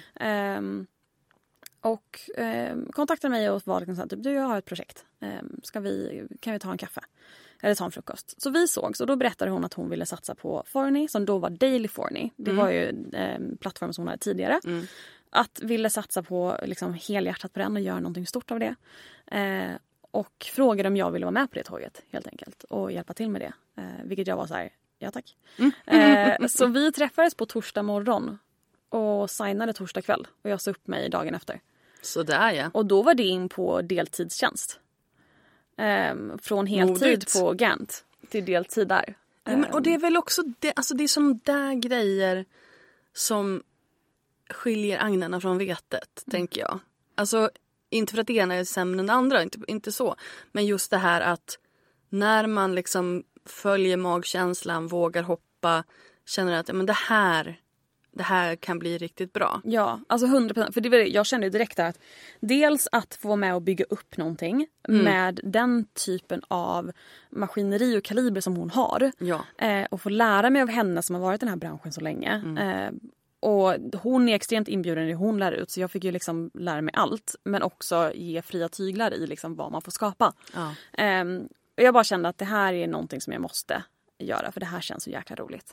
[SPEAKER 6] Och kontaktade mig och var liksom så här, typ, du, jag har ett projekt. Kan vi ta en kaffe? Eller ta en frukost. Så vi sågs och då berättade hon att hon ville satsa på Forni som då var Daily Forni. Det var ju plattform som hon hade tidigare. Att ville satsa på liksom helhjärtat på den och göra någonting stort av det. Och frågade om jag ville vara med på det tåget helt enkelt. Och hjälpa till med det. Vilket jag var så här, ja tack. Så vi träffades på torsdag morgon. Och signade torsdag kväll. Och jag sa upp mig dagen efter.
[SPEAKER 5] Så där ja.
[SPEAKER 6] Och då var det in på deltidstjänst. Från heltid på Gant till deltid där.
[SPEAKER 5] Ja, och det är väl också det är som där grejer som skiljer agnarna från vetet, tänker jag. Alltså, inte för att det ena är sämre än det andra, inte så. Men just det här att när man liksom följer magkänslan, vågar hoppa, känner att men det här kan bli riktigt bra.
[SPEAKER 6] Ja, alltså 100%. För jag kände direkt att dels att få vara med och bygga upp någonting med den typen av maskineri och kaliber som hon har.
[SPEAKER 5] Ja.
[SPEAKER 6] Och få lära mig av henne som har varit i den här branschen så länge. Och hon är extremt inbjuden i det hon lär ut. Så jag fick ju liksom lära mig allt. Men också ge fria tyglar i liksom vad man får skapa. Ja. Och jag bara kände att det här är någonting som jag måste göra. För det här känns så jäkla roligt.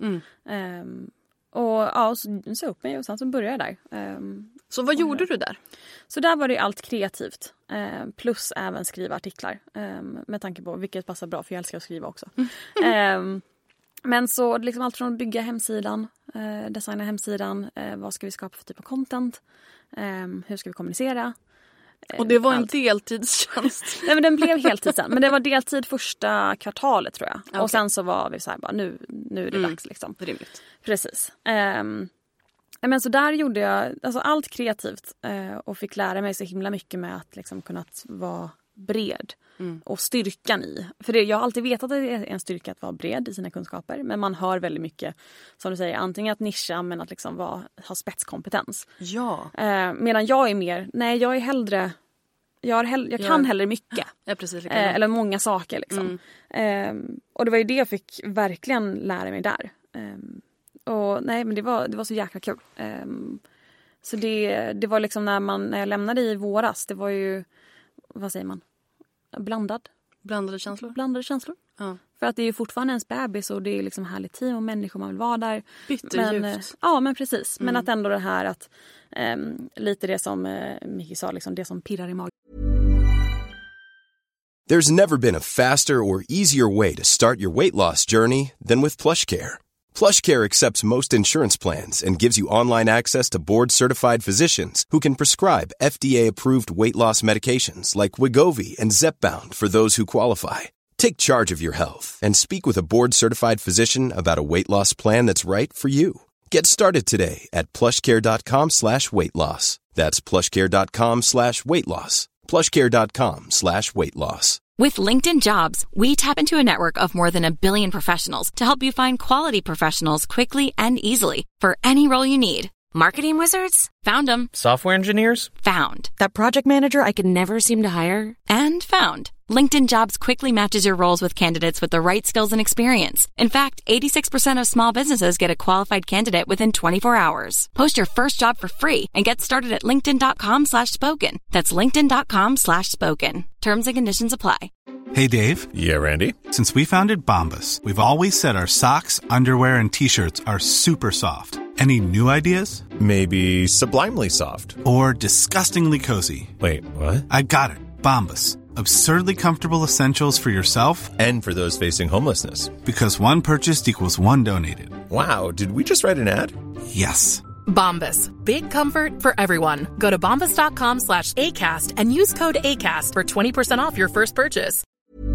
[SPEAKER 6] Och ja, så sa jag upp mig och sen så började jag där.
[SPEAKER 5] Så vad gjorde du där?
[SPEAKER 6] Så där var det allt kreativt. Plus även skriva artiklar. Med tanke på vilket passar bra, för jag älskar att skriva också. Men så liksom allt från att bygga hemsidan, designa hemsidan. Vad ska vi skapa för typ av content? Hur ska vi kommunicera?
[SPEAKER 5] Och det var en deltidstjänst.
[SPEAKER 6] Nej, men den blev heltid sen. Men det var deltid första kvartalet tror jag. Okay. Och sen så var vi så här bara, nu är det dags liksom.
[SPEAKER 5] Rimligt.
[SPEAKER 6] Precis. Men så där gjorde jag alltså allt kreativt. Och fick lära mig så himla mycket med att liksom kunna vara bred. Och styrkan i. För jag har alltid vetat att det är en styrka att vara bred i sina kunskaper. Men man hör väldigt mycket, som du säger, antingen att nischa men att liksom ha spetskompetens.
[SPEAKER 5] Ja.
[SPEAKER 6] Medan jag är mer, nej jag är hellre, jag kan hellre mycket.
[SPEAKER 5] Ja, precis.
[SPEAKER 6] Eller många saker liksom. Och det var ju det jag fick verkligen lära mig där. Och nej, men det var så jäkla kul. Så det var liksom när jag lämnade i våras, det var ju, vad säger man? Blandade känslor. Ja. För att det är ju fortfarande ens bebis och det är liksom härligt team och människor man vill vara där.
[SPEAKER 5] Bitterljuvt.
[SPEAKER 6] Ja, men precis. Men att ändå det här att lite det som Micke sa, liksom det som pirrar i magen.
[SPEAKER 3] There's never been a faster or easier way to start your weight loss journey than with PlushCare. PlushCare accepts most insurance plans and gives you online access to board-certified physicians who can prescribe FDA-approved weight loss medications like Wegovy and Zepbound for those who qualify. Take charge of your health and speak with a board-certified physician about a weight loss plan that's right for you. Get started today at plushcare.com/weightloss. That's plushcare.com/weightloss. plushcare.com/weightloss.
[SPEAKER 2] With LinkedIn Jobs, we tap into a network of more than 1 billion professionals to help you find quality professionals quickly and easily for any role you need. Marketing wizards? Found them.
[SPEAKER 7] Software engineers?
[SPEAKER 2] Found. That project manager I could never seem to hire? And found. LinkedIn Jobs quickly matches your roles with candidates with the right skills and experience. In fact, 86% of small businesses get a qualified candidate within 24 hours. Post your first job for free and get started at linkedin.com/spoken. That's linkedin.com/spoken. Terms and conditions apply.
[SPEAKER 8] Hey, Dave.
[SPEAKER 7] Yeah, Randy.
[SPEAKER 8] Since we founded Bombas, we've always said our socks, underwear, and T-shirts are super soft. Any new ideas?
[SPEAKER 7] Maybe sublimely soft.
[SPEAKER 8] Or disgustingly cozy.
[SPEAKER 7] Wait, what?
[SPEAKER 8] I got it. Bombas. Absurdly comfortable essentials for yourself
[SPEAKER 7] and for those facing homelessness.
[SPEAKER 8] Because one purchased equals one donated.
[SPEAKER 7] Wow, did we just write an ad?
[SPEAKER 8] Yes.
[SPEAKER 9] Bombas. Big comfort for everyone. Go to bombas.com/ACAST and use code ACAST for 20% off your first purchase.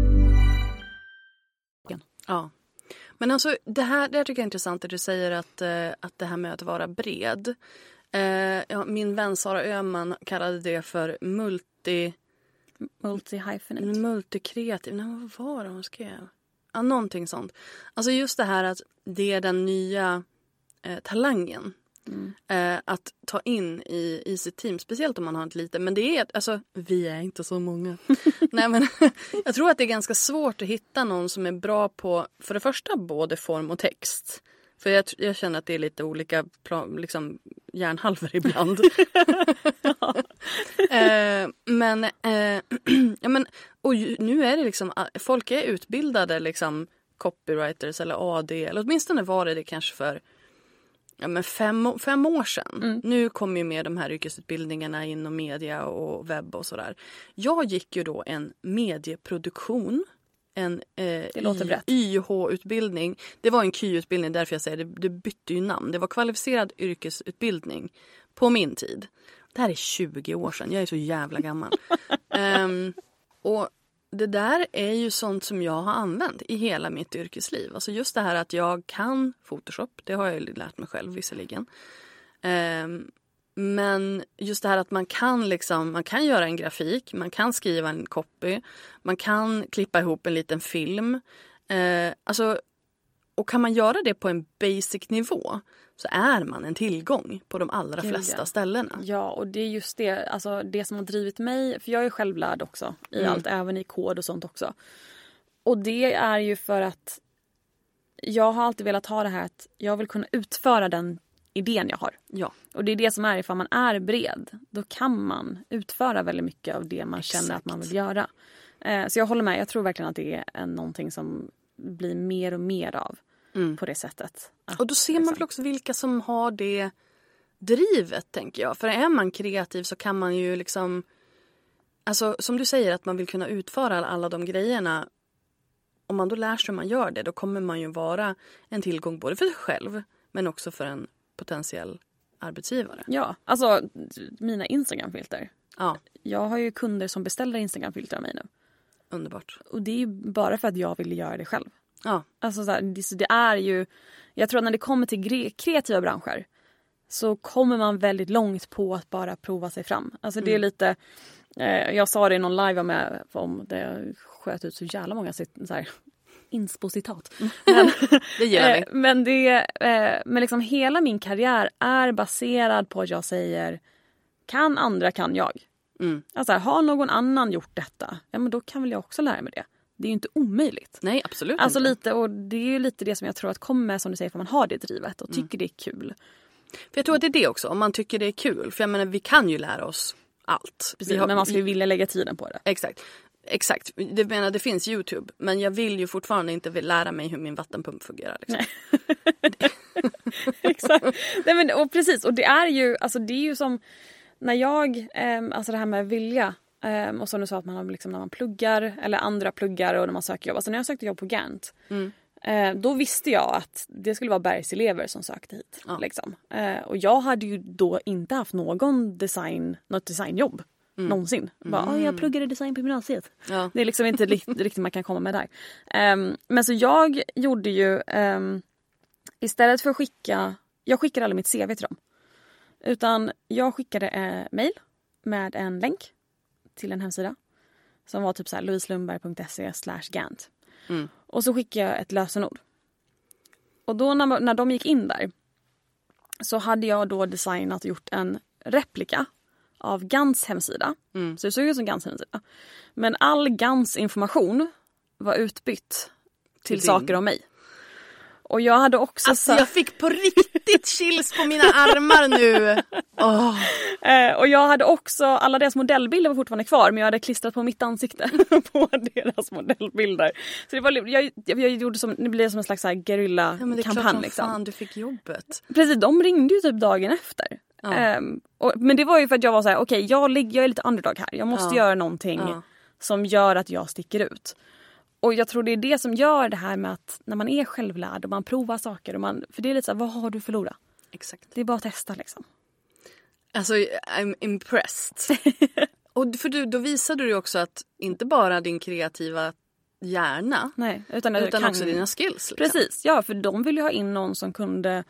[SPEAKER 5] Ja. Men alltså det tycker jag är intressant att du säger att det här med att vara bred. Min vän Sara Öhman kallade det för multikreativ. Nej, vad var det hon skrev? Ja, någonting sånt. Alltså just det här att det är den nya talangen. Att ta in i sitt team, speciellt om man har ett litet, men det är, alltså vi är inte så många. Nej, men jag tror att det är ganska svårt att hitta någon som är bra på, för det första, både form och text. För jag känner att det är lite olika liksom hjärnhalvor ibland. Men och nu är det liksom, folk är utbildade liksom copywriters eller AD, eller åtminstone var det kanske för 5 år sedan. Nu kommer ju med de här yrkesutbildningarna inom media och webb och sådär. Jag gick ju då en medieproduktion, en YH-utbildning. Det var en KY-utbildning, därför jag säger det bytte ju namn. Det var kvalificerad yrkesutbildning på min tid. Det här är 20 år sedan, jag är så jävla gammal. Och det där är ju sånt som jag har använt i hela mitt yrkesliv. Alltså just det här att jag kan Photoshop, det har jag ju lärt mig själv visserligen. Men just det här att man kan göra en grafik, man kan skriva en copy, man kan klippa ihop en liten film. Och kan man göra det på en basic nivå så är man en tillgång på de allra flesta ställena. Ja,
[SPEAKER 6] och det är just det, alltså det som har drivit mig, för jag är självlärd också i allt, även i kod och sånt också. Och det är ju för att jag har alltid velat ha det här att jag vill kunna utföra den idén jag har. Ja. Och det är det som är, ifall man är bred, då kan man utföra väldigt mycket av det man känner att man vill göra. Så jag håller med, jag tror verkligen att det är någonting som blir mer och mer av på det sättet.
[SPEAKER 5] Och då ser man väl också vilka som har det drivet, tänker jag. För är man kreativ så kan man ju liksom, alltså som du säger, att man vill kunna utföra alla de grejerna. Om man då lär sig hur man gör det, då kommer man ju vara en tillgång både för sig själv men också för en potentiell arbetsgivare.
[SPEAKER 6] Ja, alltså mina Instagram-filter. Ja. Jag har ju kunder som beställer Instagram-filter av mig nu.
[SPEAKER 5] Underbart.
[SPEAKER 6] Och det är ju bara för att jag vill göra det själv. Ja. Alltså så här, det är ju, jag tror att när det kommer till kreativa branscher så kommer man väldigt långt på att bara prova sig fram. Alltså det är lite, jag sa det i någon live med om det, jag sköt ut så jävla många så här inspo-citat. Men,
[SPEAKER 5] det gillar vi.
[SPEAKER 6] Men liksom hela min karriär är baserad på att jag säger, kan andra kan jag. Alltså har någon annan gjort detta, ja men då kan väl jag också lära mig det. Det är ju inte omöjligt.
[SPEAKER 5] Nej, absolut
[SPEAKER 6] alltså
[SPEAKER 5] inte.
[SPEAKER 6] Lite, och det är ju lite det som jag tror att kommer med, som du säger, för man har det drivet och tycker det är kul.
[SPEAKER 5] För jag tror att det är det också, om man tycker det är kul. För jag menar, vi kan ju lära oss allt.
[SPEAKER 6] Precis, men man skulle ju vilja lägga tiden på det.
[SPEAKER 5] Exakt. Det finns YouTube, men jag vill ju fortfarande inte lära mig hur min vattenpump fungerar. Liksom.
[SPEAKER 6] Exakt. Nej, men, och precis, och det är ju som när jag, alltså det här med vilja, och som du sa att man har liksom, när man pluggar eller andra pluggar och när man söker jobb. Alltså när jag sökte jobb på Gant, då visste jag att det skulle vara bergselever som sökte hit. Ja. Liksom. Och jag hade ju då inte haft något designjobb någonsin. Bara, jag pluggade design på gymnasiet. Ja. Det är liksom inte riktigt man kan komma med där. Men så jag gjorde ju, istället för att jag skickade aldrig mitt CV till dem. Utan jag skickade mejl med en länk till en hemsida som var typ så här louiselundberg.se/Gant. Och så skickade jag ett lösenord. Och då när de gick in där så hade jag då designat och gjort en replika av Gants hemsida. Så det såg ut som Gants hemsida. Men all Gants information var utbytt till saker om mig. Och jag hade också...
[SPEAKER 5] Alltså jag fick på riktigt chills på mina armar nu.
[SPEAKER 6] Och jag hade också... Alla deras modellbilder var fortfarande kvar. Men jag hade klistrat på mitt ansikte på deras modellbilder. Så det var, jag gjorde det blev som en slags guerilla-kampanj.
[SPEAKER 5] Liksom. Fan, du fick jobbet.
[SPEAKER 6] Precis, de ringde ju typ dagen efter. Ja. Men det var ju för att jag var så här: okej, jag är lite underdog här. Jag måste göra någonting som gör att jag sticker ut. Och jag tror det är det som gör det här med att när man är självlärd och man provar saker och för det är lite så här, vad har du förlorat?
[SPEAKER 5] Exakt.
[SPEAKER 6] Det är bara att testa liksom.
[SPEAKER 5] Alltså, I'm impressed. Och för då visade du också att inte bara din kreativa hjärna,
[SPEAKER 6] nej, utan
[SPEAKER 5] också dina skills. Liksom.
[SPEAKER 6] Precis, ja, för de ville ju ha in någon som kunde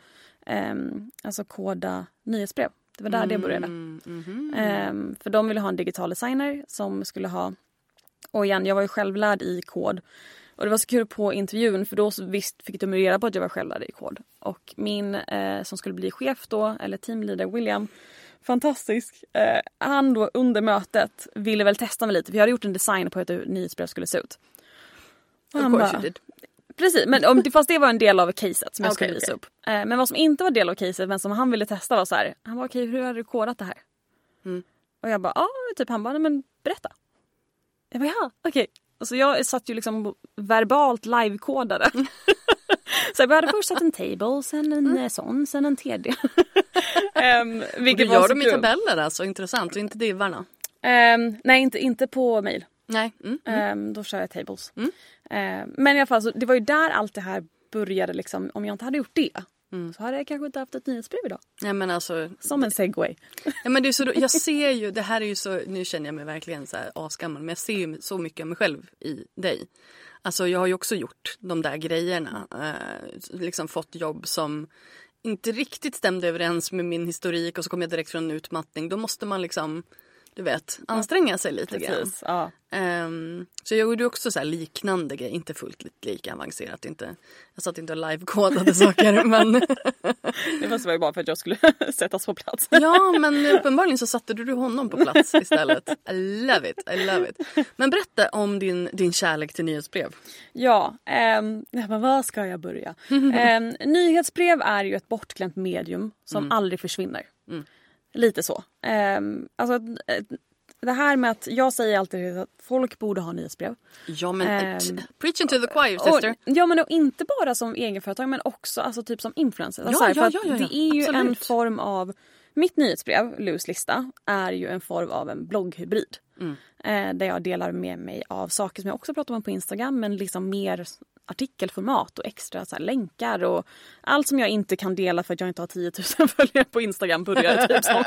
[SPEAKER 6] koda nyhetsbrev. Det var där det började. För de ville ha en digital designer som skulle ha... Och igen, jag var ju självlärd i kod. Och det var så kul på intervjun för då så visst fick de reda på att jag var självlärd i kod. Och min som skulle bli chef då, eller teamleader William, fantastisk. Han då under mötet ville väl testa mig lite. För jag hade gjort en design på hur ett nyhetsbrev skulle se ut. Och
[SPEAKER 5] Of course you did.
[SPEAKER 6] Precis, men fast det var en del av caset som jag skulle visa upp. Men vad som inte var del av caset, men som han ville testa var så här. Han var okej, hur har du kodat det här? Och jag bara, typ han bara, nej men berätta. Jag bara, ja, okej. Och så jag satt ju liksom verbalt live-kodade. Så jag hade först satt en table, sen en sån, sen en TD.
[SPEAKER 5] Vilket gör de i tabeller alltså, intressant. Och inte divarna?
[SPEAKER 6] Nej, inte på mail.
[SPEAKER 5] Nej.
[SPEAKER 6] Då kör jag tables. Men i alla fall, så det var ju där allt det här började liksom. Om jag inte hade gjort det så hade jag kanske inte haft ett nyhetsbrev idag.
[SPEAKER 5] Ja, men alltså,
[SPEAKER 6] som en segway.
[SPEAKER 5] Ja, men det är så, jag ser ju, det här är ju så, nu känner jag mig verkligen så här asgammal, men jag ser ju så mycket av mig själv i dig. Alltså jag har ju också gjort de där grejerna. Liksom fått jobb som inte riktigt stämde överens med min historik och så kom jag direkt från en utmattning. Då måste man liksom, du vet, anstränga sig lite grann.
[SPEAKER 6] Ja.
[SPEAKER 5] Så jag gjorde också så här liknande grejer, inte fullt lika avancerat. Jag satt inte och live-kodade saker, men...
[SPEAKER 6] Det var ju bara för att jag skulle sättas på plats.
[SPEAKER 5] Ja, men uppenbarligen så satte du honom på plats istället. I love it. Men berätta om din kärlek till nyhetsbrev.
[SPEAKER 6] Ja, men vad ska jag börja? Nyhetsbrev är ju ett bortglömt medium som aldrig försvinner. Lite så. Alltså, det här med att jag säger alltid att folk borde ha nyhetsbrev.
[SPEAKER 5] Ja, men preaching to the choir, sister.
[SPEAKER 6] Ja, men inte bara som egenföretag men också alltså, typ som influencer. Alltså,
[SPEAKER 5] ja,
[SPEAKER 6] det är ju
[SPEAKER 5] absolut.
[SPEAKER 6] en form av... Mitt nyhetsbrev, Lus lista, är ju en form av en blogghybrid. Där jag delar med mig av saker som jag också pratar om på Instagram, men liksom mer artikelformat och extra så här, länkar och allt som jag inte kan dela för att jag inte har 10 000 följare på Instagram börjar typ som.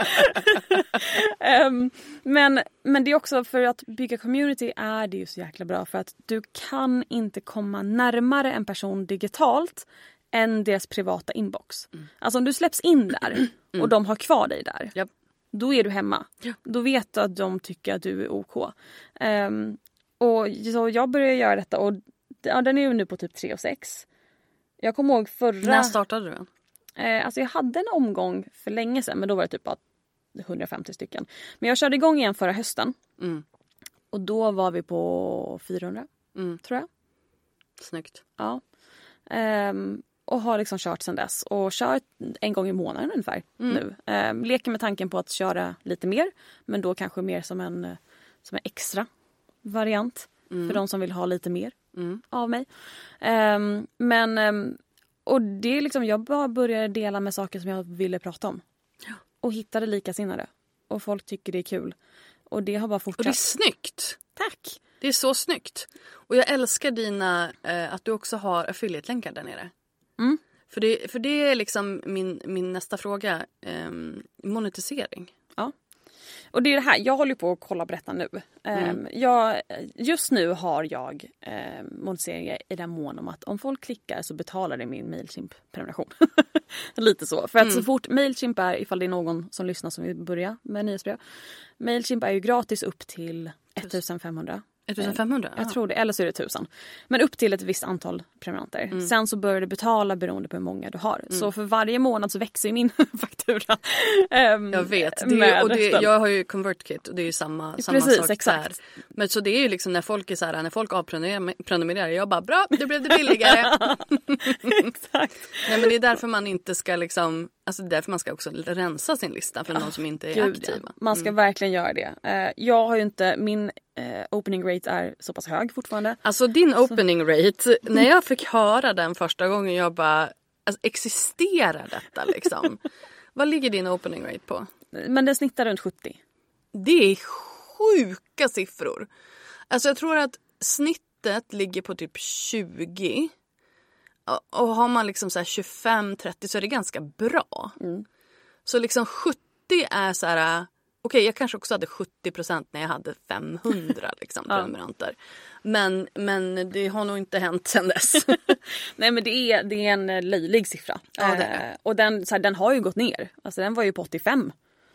[SPEAKER 6] Men det är också för att bygga community är det ju så jäkla bra för att du kan inte komma närmare en person digitalt än deras privata inbox. Alltså om du släpps in där och de har kvar dig där.
[SPEAKER 5] Yep.
[SPEAKER 6] Då är du hemma. Då vet du att de tycker att du är OK. Och så jag började göra detta och den är ju nu på typ 3 och 6. Jag kommer ihåg förra...
[SPEAKER 5] När startade du den?
[SPEAKER 6] Alltså jag hade en omgång för länge sedan, men då var det typ 150 stycken. Men jag körde igång igen förra hösten. Och då var vi på 400, tror jag.
[SPEAKER 5] Snyggt.
[SPEAKER 6] Ja. Och har liksom kört sedan dess. Och kör en gång i månaden ungefär nu. Leker med tanken på att köra lite mer. Men då kanske mer som en extra variant. För de som vill ha lite mer av mig. Och det är liksom, jag bara började dela med saker som jag ville prata om. Ja. Och hittade likasinnade. Och folk tycker det är kul. Och det har bara fortsatt.
[SPEAKER 5] Och det är snyggt.
[SPEAKER 6] Tack.
[SPEAKER 5] Det är så snyggt. Och jag älskar att du också har affiliate-länkar där nere. För det är liksom min nästa fråga. Monetisering.
[SPEAKER 6] Ja. Och det är det här, jag håller på att kolla på detta nu. Just nu har jag monetisering i den mån om att om folk klickar så betalar det min MailChimp-prenumeration. Lite så. För att så fort MailChimp är, ifall det är någon som lyssnar som vill börja med nyhetsbrev. MailChimp är ju gratis upp till 1500.
[SPEAKER 5] 1500?
[SPEAKER 6] Jag tror det, eller så är det 1000. Men upp till ett visst antal prenumeranter. Sen så börjar du betala beroende på hur många du har. Så för varje månad så växer ju min faktura.
[SPEAKER 5] Jag vet. Jag har ju ConvertKit och det är ju samma
[SPEAKER 6] precis,
[SPEAKER 5] sak
[SPEAKER 6] exakt.
[SPEAKER 5] där. Men så det är ju liksom när folk är så här, när folk avprenumererar, jag bara bra, det blev det billigare.
[SPEAKER 6] Exakt.
[SPEAKER 5] Nej, men det är därför man inte ska liksom, alltså därför man ska också rensa sin lista för de som inte är aktiva.
[SPEAKER 6] Man ska verkligen göra det. Jag har ju inte, min opening rate är så pass hög fortfarande.
[SPEAKER 5] Alltså din opening rate, när jag fick höra den första gången, jag bara, alltså, existerar detta liksom? Vad ligger din opening rate på?
[SPEAKER 6] Men den snittar runt 70.
[SPEAKER 5] Det är sjuka siffror. Alltså jag tror att snittet ligger på typ 20. Och har man liksom så här 25-30 så är det ganska bra. Så liksom 70 är så här... Okej, jag kanske också hade 70% när jag hade 500 liksom, prenumeranter. Men det har nog inte hänt sedan dess.
[SPEAKER 6] Nej, men det är en löjlig siffra.
[SPEAKER 5] Ja, det är.
[SPEAKER 6] Och den har ju gått ner. Alltså den var ju på 85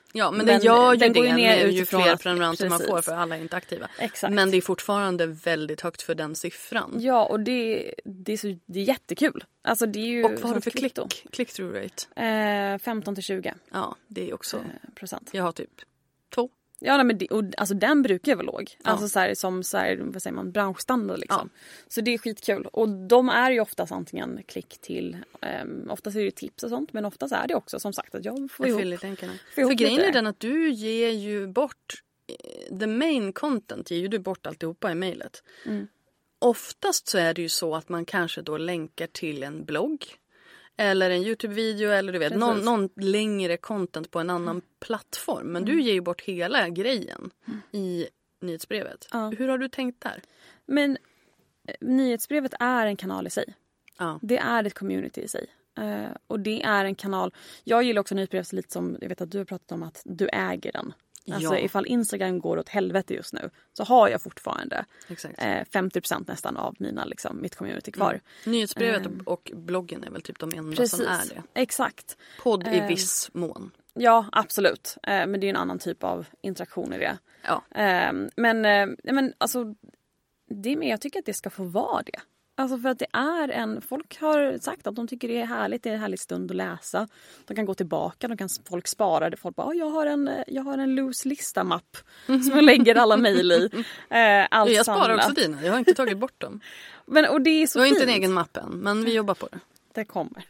[SPEAKER 5] Ja, men den gör ju
[SPEAKER 6] den
[SPEAKER 5] det
[SPEAKER 6] ner
[SPEAKER 5] ju fler prenumeranter man får, för alla är inte aktiva.
[SPEAKER 6] Exakt.
[SPEAKER 5] Men det är fortfarande väldigt högt för den siffran.
[SPEAKER 6] Ja, och det är jättekul. Alltså det är ju.
[SPEAKER 5] Och vad har du för click-through rate?
[SPEAKER 6] 15-20.
[SPEAKER 5] Ja, det är också
[SPEAKER 6] procent.
[SPEAKER 5] Jag har typ 2.
[SPEAKER 6] Ja, men alltså den brukar vara låg.
[SPEAKER 5] Ja.
[SPEAKER 6] Alltså så här, som så här, vad säger man, branschstandard liksom. Ja. Så det är skitkul. Och de är ju oftast antingen klick till, oftast är det tips och sånt, men oftast är det också som sagt att jag får ihop.
[SPEAKER 5] För grejen är den att du ger ju bort, the main content ger ju du bort alltihopa i mejlet. Oftast så är det ju så att man kanske då länkar till en blogg. Eller en YouTube-video eller du vet någon längre content på en annan plattform. Men du ger ju bort hela grejen i nyhetsbrevet. Ja. Hur har du tänkt där?
[SPEAKER 6] Men nyhetsbrevet är en kanal i sig. Ja. Det är ett community i sig. Och det är en kanal. Jag gillar också nyhetsbrevet lite som jag vet att du har pratat om att du äger den. Alltså ifall Instagram går åt helvete just nu så har jag fortfarande 50% nästan av mitt community kvar.
[SPEAKER 5] Nyhetsbrevet och bloggen är väl typ de enda som är det.
[SPEAKER 6] Exakt.
[SPEAKER 5] Podd i viss mån.
[SPEAKER 6] Ja, absolut. Men det är en annan typ av interaktion i det. Ja. Men alltså det är mer, jag tycker att det ska få vara det. Alltså för att det är folk har sagt att de tycker det är en härlig stund att läsa. De kan gå tillbaka, folk sparar det. Folk bara, jag har en loose lista-mapp som jag lägger alla mejl i.
[SPEAKER 5] Jag sparar också dina, jag har inte tagit bort dem.
[SPEAKER 6] Och det är så
[SPEAKER 5] jag har
[SPEAKER 6] fint.
[SPEAKER 5] Inte en egen mapp än, men vi jobbar på det.
[SPEAKER 6] Det kommer.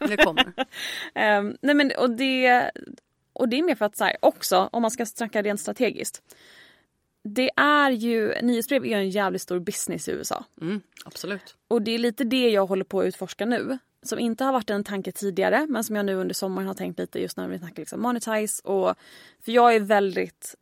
[SPEAKER 6] Och det är mer för att så här, också, om man ska snacka rent strategiskt. Det är ju, nyhetsbrev är en jävligt stor business i USA.
[SPEAKER 5] Absolut.
[SPEAKER 6] Och det är lite det jag håller på att utforska nu. Som inte har varit en tanke tidigare, men som jag nu under sommaren har tänkt lite just när vi snackar liksom monetize. För jag är väldigt,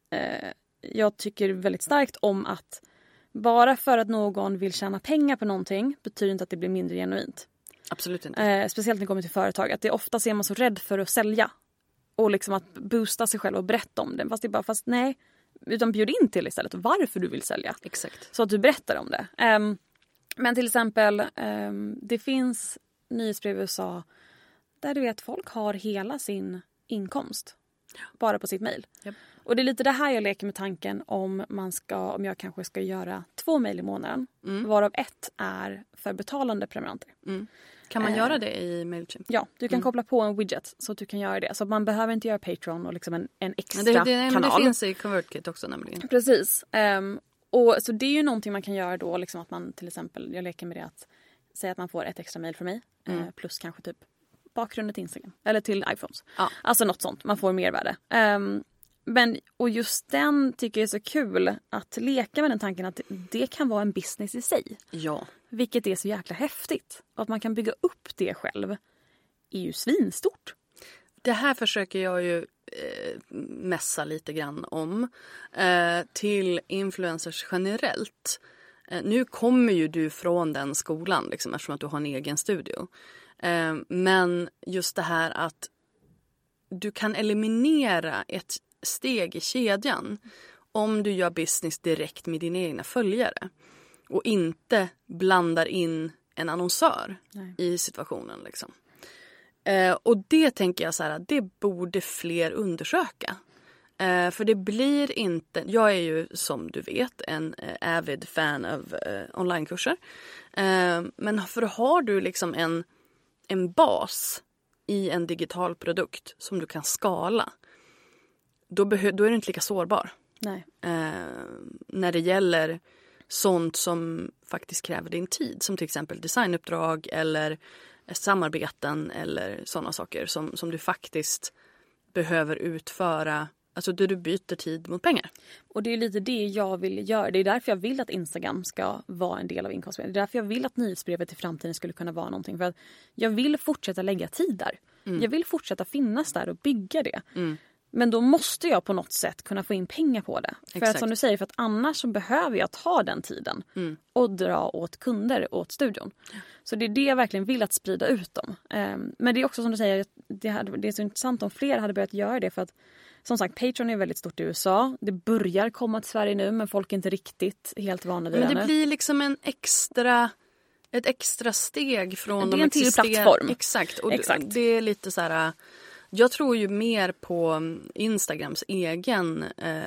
[SPEAKER 6] jag tycker väldigt starkt om att bara för att någon vill tjäna pengar på någonting betyder inte att det blir mindre genuint.
[SPEAKER 5] Absolut inte.
[SPEAKER 6] Speciellt när det kommer till företag. Att det ofta är man så rädd för att sälja. Och liksom att boosta sig själv och berätta om det. Fast nej. Utan bjud in till istället varför du vill sälja.
[SPEAKER 5] Exakt.
[SPEAKER 6] Så att du berättar om det. Men till exempel, det finns nyhetsbrev i USA där du vet folk har hela sin inkomst bara på sitt mejl. Yep. Och det är lite det här jag leker med tanken om jag kanske ska göra 2 mejl i månaden. Varav ett är för betalande prenumeranter.
[SPEAKER 5] Kan man göra det i MailChimp?
[SPEAKER 6] Ja, du kan koppla på en widget så att du kan göra det. Så man behöver inte göra Patreon och liksom en extra kanal.
[SPEAKER 5] Men det finns i ConvertKit också nämligen.
[SPEAKER 6] Precis. Och så det är ju någonting man kan göra då. Liksom att man till exempel, jag leker med det att säga att man får ett extra mejl från mig. Plus kanske typ bakgrunden till Instagram. Eller till iPhones. Ja. Alltså något sånt. Man får mervärde. Och just den tycker jag är så kul att leka med den tanken att det kan vara en business i sig.
[SPEAKER 5] Ja.
[SPEAKER 6] Vilket är så jäkla häftigt. Att man kan bygga upp det själv är ju svinstort.
[SPEAKER 5] Det här försöker jag ju mässa lite grann om till influencers generellt. Nu kommer ju du från den skolan liksom, eftersom att du har en egen studio. Men just det här att du kan eliminera ett steg i kedjan om du gör business direkt med dina egna följare och inte blandar in en annonsör i situationen liksom. Och det tänker jag så här, det borde fler undersöka. För det blir inte, jag är ju som du vet en avid fan av onlinekurser. Men för har du liksom en bas i en digital produkt som du kan skala, då är du inte lika sårbar.
[SPEAKER 6] Nej.
[SPEAKER 5] När det gäller sånt som faktiskt kräver din tid. Som till exempel designuppdrag eller samarbeten eller sådana saker som du faktiskt behöver utföra. Alltså där du byter tid mot pengar. Och
[SPEAKER 6] det är lite det jag vill göra. Det är därför jag vill att Instagram ska vara en del av inkomstbrevet. Det är därför jag vill att nyhetsbrevet i framtiden skulle kunna vara någonting. För att jag vill fortsätta lägga tid där. Jag vill fortsätta finnas där och bygga det. Men då måste jag på något sätt kunna få in pengar på det. För att som du säger, för att annars så behöver jag ta den tiden och dra åt kunder åt studion. Så det är det jag verkligen vill, att sprida ut dem. Men det är också som du säger, det är så intressant om fler hade börjat göra det. För att som sagt, Patreon är väldigt stort i USA. Det börjar komma till Sverige nu, men folk är inte riktigt helt vana vid det.
[SPEAKER 5] Men det blir liksom ett extra steg från
[SPEAKER 6] det är en till plattform.
[SPEAKER 5] Exakt. Och det är lite så här, Jag tror ju mer på Instagrams egen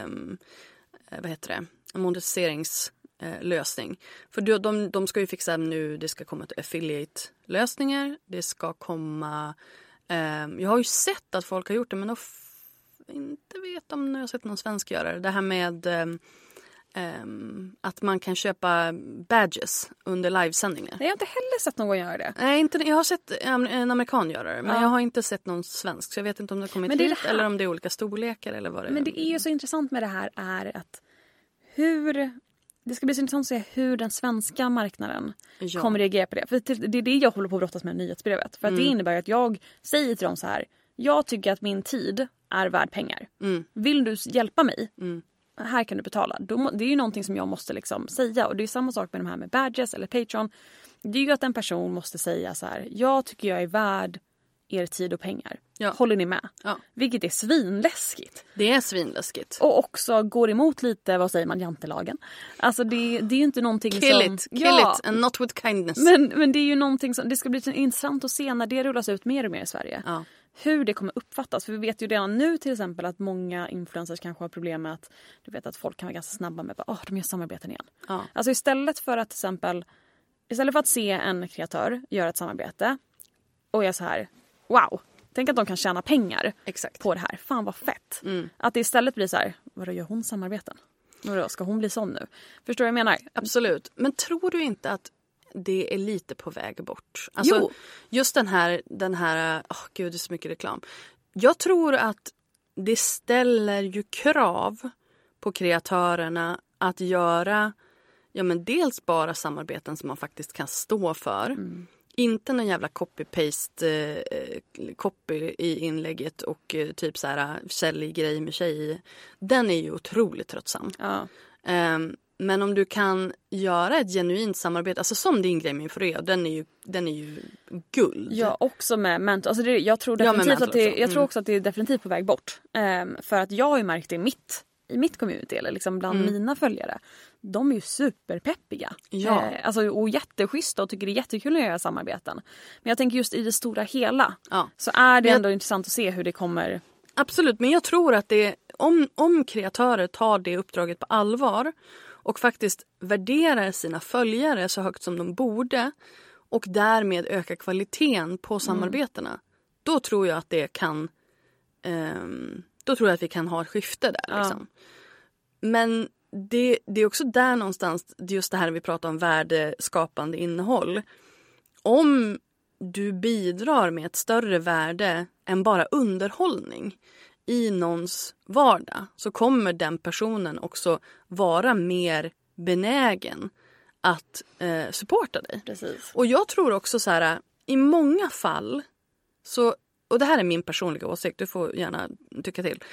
[SPEAKER 5] monetiseringslösning. För de ska ju fixa nu, det ska komma till affiliate-lösningar. Det ska komma... jag har ju sett att folk har gjort det, men inte vet om jag har sett någon svensk göra det. Det här med att man kan köpa badges under livesändningar.
[SPEAKER 6] Jag har inte heller sett någon göra det.
[SPEAKER 5] Nej, jag har sett en amerikan göra det, men jag har inte sett någon svensk. Så jag vet inte om det har kommit hit eller om det är olika storlekar eller vad det är.
[SPEAKER 6] Men det är ju så intressant med det här är att det ska bli så intressant att se hur den svenska marknaden kommer reagera på det. För det är det jag håller på att brottas med nyhetsbrevet. För att det innebär att jag säger till dem så här: jag tycker att min tid är värd pengar. Vill du hjälpa mig? Här kan du betala. Det är ju någonting som jag måste liksom säga. Och det är samma sak med de här med badges eller Patreon. Det är ju att en person måste säga så här: jag tycker jag är värd er tid och pengar. Håller ni med? Vilket är svinläskigt.
[SPEAKER 5] Det är svinläskigt.
[SPEAKER 6] Och också går emot lite, vad säger man, jantelagen. Alltså det är ju inte någonting
[SPEAKER 5] Kill it and not with kindness.
[SPEAKER 6] Men det är ju någonting som, det ska bli intressant att se när det rullas ut mer och mer i Sverige. Hur det kommer uppfattas. För vi vet ju redan nu till exempel att många influencers kanske har problem med att, du vet, att folk kan vara ganska snabba med att de gör samarbeten igen. Alltså istället för att se en kreatör göra ett samarbete och jag så här: wow, tänk att de kan tjäna pengar på det här. Fan vad fett. Att det istället blir så här: vadå, gör hon samarbeten? Vadå, ska hon bli sån nu? Förstår du vad jag menar?
[SPEAKER 5] Absolut. Men tror du inte att det är lite på väg bort? Alltså, just den här gud, det är så mycket reklam. Jag tror att det ställer ju krav på kreatörerna att göra dels bara samarbeten som man faktiskt kan stå för. Inte någon jävla copy-paste copy i inlägget och typ så här sälj grej med tjej. Den är ju otroligt tröttsam. Men om du kan göra ett genuint samarbete, alltså som din grej med Frö, den är ju guld.
[SPEAKER 6] Ja, också med mentor. Alltså jag tror definitivt tror också att det är definitivt på väg bort. För att jag har ju märkt det i mitt community eller liksom bland mina följare. De är ju superpeppiga. Och jätteschyssta och tycker det är jättekul att göra samarbeten. Men jag tänker just i det stora hela så är det ändå intressant att se hur det kommer.
[SPEAKER 5] Absolut, men jag tror att om kreatörer tar det uppdraget på allvar och faktiskt värderar sina följare så högt som de borde och därmed öka kvaliteten på samarbetena, då tror jag att det kan då tror jag att vi kan ha ett skifte där liksom. Men det är också där någonstans, just det här vi pratar om värdeskapande innehåll. Om du bidrar med ett större värde än bara underhållning i någons vardag, så kommer den personen också vara mer benägen att supporta dig.
[SPEAKER 6] Precis.
[SPEAKER 5] Och jag tror också så här, i många fall så, och det här är min personliga åsikt, du får gärna tycka till.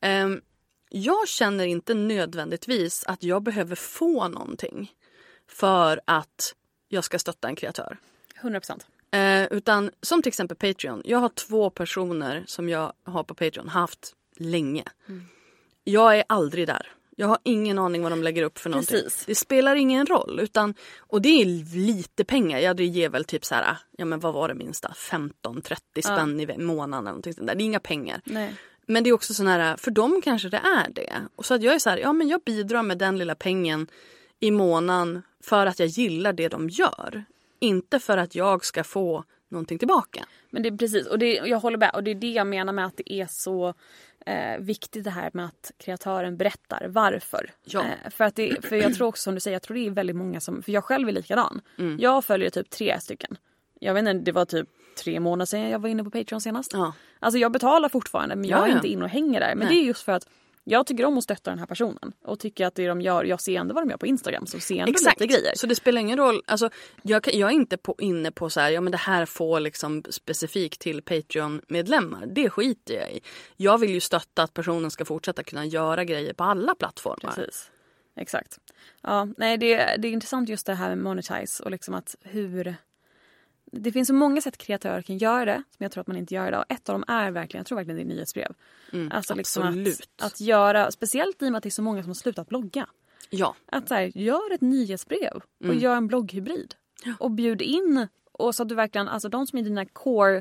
[SPEAKER 5] Jag känner inte nödvändigtvis att jag behöver få någonting för att jag ska stötta en kreatör.
[SPEAKER 6] 100%.
[SPEAKER 5] Utan som till exempel Patreon. Jag har 2 personer som jag har på Patreon haft länge. Jag är aldrig där. Jag har ingen aning vad de lägger upp för någonting.
[SPEAKER 6] Precis.
[SPEAKER 5] Det spelar ingen roll. Och det är lite pengar. Jag ger väl typ så här, men vad var det minsta? 15-30 spänn i månaden. Eller någonting sånt där. Det är inga pengar.
[SPEAKER 6] Nej.
[SPEAKER 5] Men det är också sån här, för dem kanske det är det. Och så att jag är så här, men jag bidrar med den lilla pengen i månaden för att jag gillar det de gör. Inte för att jag ska få någonting tillbaka. Men
[SPEAKER 6] det är precis, och jag håller med. Och det är det jag menar med att det är så viktigt det här med att kreatören berättar varför.
[SPEAKER 5] Ja.
[SPEAKER 6] För jag tror också som du säger, jag tror det är väldigt många som, för jag själv är likadan. Jag följer typ 3 stycken. Jag vet inte, det var typ 3 månader sedan jag var inne på Patreon senast. Alltså jag betalar fortfarande, men jag är inte in och hänger där. Men det är just för att jag tycker om att stötta den här personen. Och tycker att det de gör, jag ser ändå vad de gör på Instagram. Så ser ändå lite grejer.
[SPEAKER 5] Så det spelar ingen roll. Alltså, jag är inte inne på så här, men det här får liksom specifikt till Patreon-medlemmar. Det skiter jag i. Jag vill ju stötta att personen ska fortsätta kunna göra grejer på alla plattformar.
[SPEAKER 6] Precis. Exakt. Ja, nej, det är intressant just det här med monetize. Och liksom att hur... Det finns så många sätt kreatörer kan göra det som jag tror att man inte gör idag. Ett av dem är verkligen, jag tror verkligen det är nyhetsbrev. Alltså liksom att göra, speciellt i och med att det är så många som har slutat blogga.
[SPEAKER 5] Ja.
[SPEAKER 6] Att så här, gör ett nyhetsbrev och gör en blogghybrid. Och bjud in, och så att du verkligen, alltså de som är dina core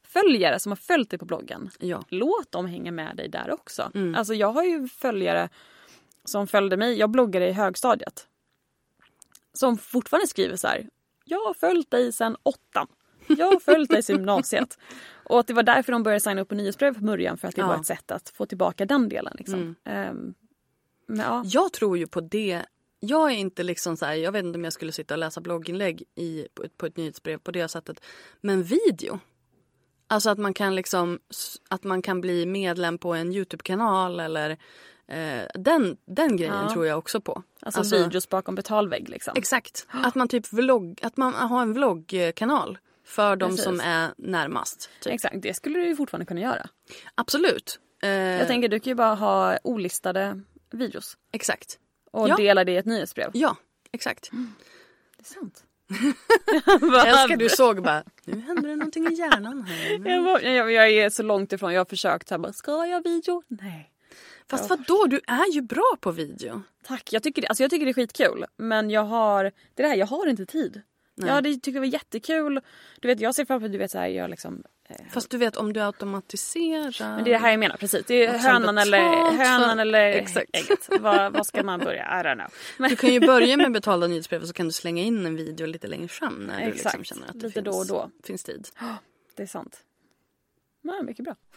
[SPEAKER 6] följare som har följt dig på bloggen.
[SPEAKER 5] Ja.
[SPEAKER 6] Låt dem hänga med dig där också. Alltså jag har ju följare som följde mig. Jag bloggade i högstadiet. Som fortfarande skriver så här: jag har följt dig sedan 8. Jag har följt dig sedan gymnasiet. Och att det var därför de började signa upp på nyhetsbrev på början. För att det var ett sätt att få tillbaka den delen. Liksom. Men, ja.
[SPEAKER 5] Jag tror ju på det. Jag är inte liksom så här, jag vet inte om jag skulle sitta och läsa blogginlägg på ett nyhetsbrev på det sättet. Men video. Alltså att man kan liksom, att man kan bli medlem på en YouTube-kanal eller den grejen tror jag också på.
[SPEAKER 6] Alltså videos bakom betalvägg liksom.
[SPEAKER 5] Exakt. Att man typ att man har en vloggkanal för de som är närmast. Typ.
[SPEAKER 6] Exakt, det skulle du ju fortfarande kunna göra.
[SPEAKER 5] Absolut.
[SPEAKER 6] Jag tänker du kan ju bara ha olistade videos.
[SPEAKER 5] Exakt.
[SPEAKER 6] Och dela det i ett nyhetsbrev.
[SPEAKER 5] Ja, exakt.
[SPEAKER 6] Det är sant.
[SPEAKER 5] Jag älskar du såg bara, nu händer det någonting i hjärnan här.
[SPEAKER 6] Jag är så långt ifrån. Jag har försökt här bara, ska jag video? Nej.
[SPEAKER 5] Fast vadå, du är ju bra på video.
[SPEAKER 6] Tack, jag tycker det är skitkul. Men jag har inte tid.
[SPEAKER 5] Nej.
[SPEAKER 6] Ja, det tycker jag var jättekul. Du vet, jag ser framför du vet så här, jag liksom...
[SPEAKER 5] Fast du vet, om du automatiserar...
[SPEAKER 6] Men det är det här jag menar, precis. Det är hönan eller ägget. Vad ska man börja? I don't know. Men... Du
[SPEAKER 5] kan ju börja med betalda nyhetsbrev och så kan du slänga in en video lite längre fram när du liksom känner att det
[SPEAKER 6] lite då och då.
[SPEAKER 5] Finns tid.
[SPEAKER 6] Det är sant. Nej, mycket bra.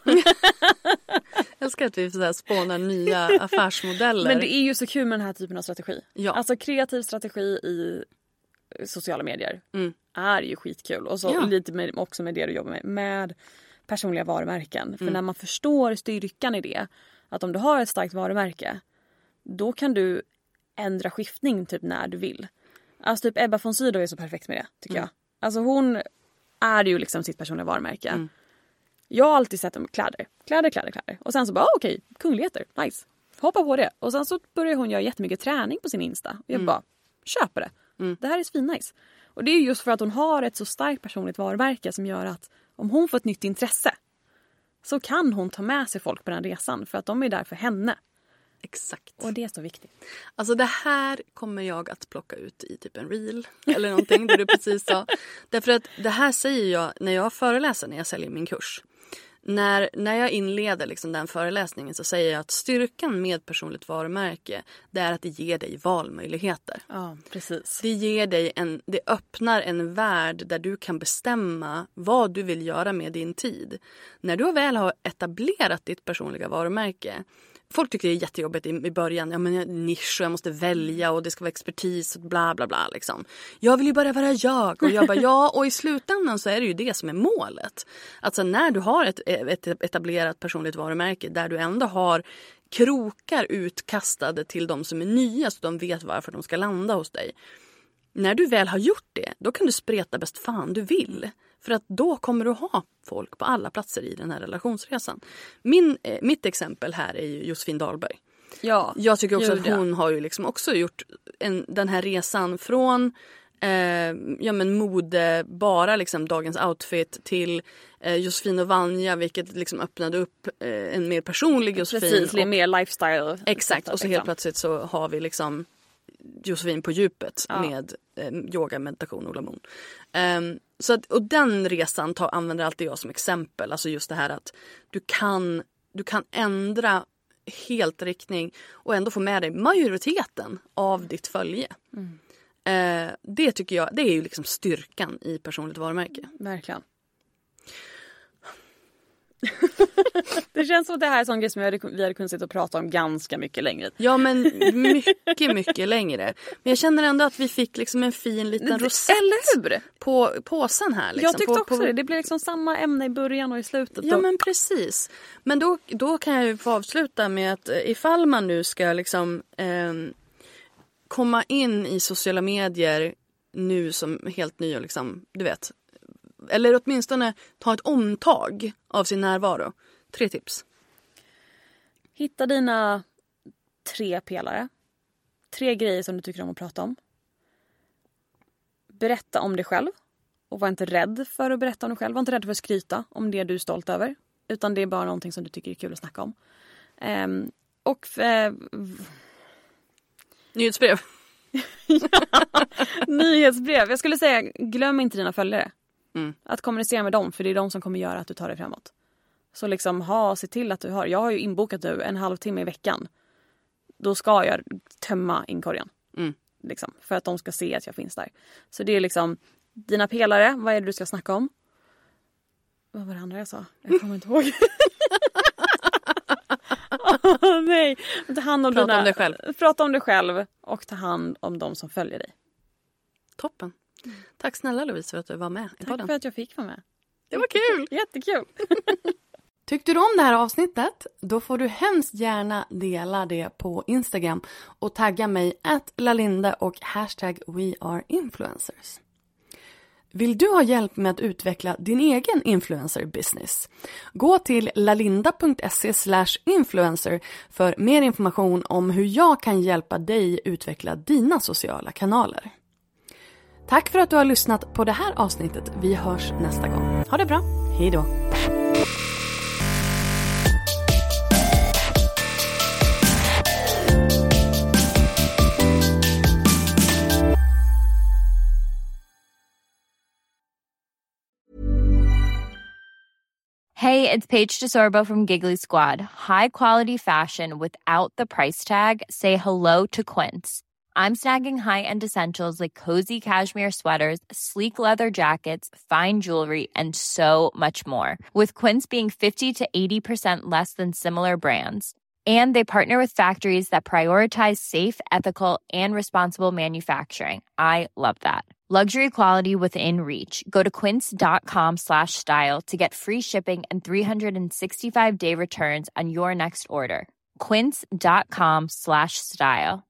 [SPEAKER 5] Jag älskar att vi så här spånar nya affärsmodeller.
[SPEAKER 6] Men det är ju så kul med den här typen av strategi.
[SPEAKER 5] Ja.
[SPEAKER 6] Alltså kreativ strategi i sociala medier är ju skitkul. Och så lite också med det du jobbar med personliga varumärken. För när man förstår styrkan i det, att om du har ett starkt varumärke, då kan du ändra skiftning typ när du vill. Alltså typ Ebba von Sydow är så perfekt med det, tycker jag. Alltså hon är ju liksom sitt personliga varumärke. Jag har alltid sett dem kläder. Och sen så bara, okej, kungligheter, nice. Hoppa på det. Och sen så börjar hon göra jättemycket träning på sin Insta. Och jag bara, köper det. Det här är svinnice. Och det är just för att hon har ett så starkt personligt varumärke som gör att om hon får ett nytt intresse så kan hon ta med sig folk på den resan. För att de är där för henne.
[SPEAKER 5] Exakt.
[SPEAKER 6] Och det är så viktigt.
[SPEAKER 5] Alltså det här kommer jag att plocka ut i typ en reel eller någonting där du precis sa. Därför att det här säger jag när jag föreläser, när jag säljer min kurs. När jag inleder liksom den föreläsningen så säger jag att styrkan med personligt varumärke, det är att det ger dig valmöjligheter.
[SPEAKER 6] Ja, precis.
[SPEAKER 5] Det ger dig det öppnar en värld där du kan bestämma vad du vill göra med din tid. När du väl har etablerat ditt personliga varumärke. Folk tycker det är jättejobbigt i början. Ja, men jag är nisch och jag måste välja och det ska vara expertis och bla bla bla liksom. Jag vill ju bara vara jag. Och jag bara och i slutändan så är det ju det som är målet. Alltså när du har ett etablerat personligt varumärke där du ändå har krokar utkastade till de som är nya så de vet varför de ska landa hos dig. När du väl har gjort det, då kan du spreta bäst fan du vill. För att då kommer du ha folk på alla platser i den här relationsresan. Mitt exempel här är ju Josefin Dahlberg.
[SPEAKER 6] Ja,
[SPEAKER 5] jag tycker också att hon har ju liksom också gjort den här resan från mode, bara liksom dagens outfit till Josefin och Vanja, vilket liksom öppnade upp en mer personlig Josefin.
[SPEAKER 6] Precis, lite mer lifestyle.
[SPEAKER 5] Exakt, och så helt plötsligt så har vi liksom Josefin på djupet med yoga, meditation och lamon. Så att, och den resan använder alltid jag som exempel. Alltså just det här att du kan ändra helt riktning och ändå få med dig majoriteten av ditt följe. Det tycker jag, det är ju liksom styrkan i personligt varumärke.
[SPEAKER 6] Verkligen. Det känns som att det här är en sån grej som vi hade kunnat sitta och prata om ganska mycket längre.
[SPEAKER 5] Ja, men mycket längre. Men jag känner ändå att vi fick liksom en fin liten rosett på påsen här. Liksom.
[SPEAKER 6] Jag tyckte också det. Det blir liksom samma ämne i början och i slutet.
[SPEAKER 5] Ja, men precis. Men då kan jag ju få avsluta med att ifall man nu ska liksom komma in i sociala medier nu som helt ny och liksom, du vet, eller åtminstone ta ett omtag av sin närvaro. 3 tips.
[SPEAKER 6] Hitta dina 3 pelare. 3 grejer som du tycker om att prata om. Berätta om dig själv. Och var inte rädd för att berätta om dig själv. Var inte rädd för att skryta om det du är stolt över. Utan det är bara någonting som du tycker är kul att snacka om.
[SPEAKER 5] Nyhetsbrev.
[SPEAKER 6] Nyhetsbrev. Jag skulle säga, glöm inte dina följare. Att kommunicera med dem, för det är de som kommer göra att du tar dig framåt. Så liksom se till att du har, jag har ju inbokat nu 1,5 timme i veckan. Då ska jag tömma inkorgen. Liksom, för att de ska se att jag finns där. Så det är liksom dina pelare, vad är det du ska snacka om? Vad var det andra jag sa? Jag kommer inte ihåg. Nej, ta hand om
[SPEAKER 5] Prata om dig själv.
[SPEAKER 6] Prata om dig själv och ta hand om de som följer dig.
[SPEAKER 5] Toppen. Tack snälla Louise för att du var med i podden.
[SPEAKER 6] Tack för att jag fick vara med.
[SPEAKER 5] Det var kul.
[SPEAKER 6] Jättekul.
[SPEAKER 5] Tyckte du om det här avsnittet? Då får du hemskt gärna dela det på Instagram och tagga mig @lalinda och #weareinfluencers. Vill du ha hjälp med att utveckla din egen influencer-business? Gå till lalinda.se/influencer för mer information om hur jag kan hjälpa dig utveckla dina sociala kanaler. Tack för att du har lyssnat på det här avsnittet. Vi hörs nästa gång. Ha det bra. Hej då.
[SPEAKER 10] Hey, it's Paige DeSorbo from Giggly Squad. High quality fashion without the price tag. Say hello to Quince. I'm snagging high-end essentials like cozy cashmere sweaters, sleek leather jackets, fine jewelry, and so much more. With Quince being 50 to 80% less than similar brands. And they partner with factories that prioritize safe, ethical, and responsible manufacturing. I love that. Luxury quality within reach. Go to quince.com/style to get free shipping and 365-day returns on your next order. Quince.com/style.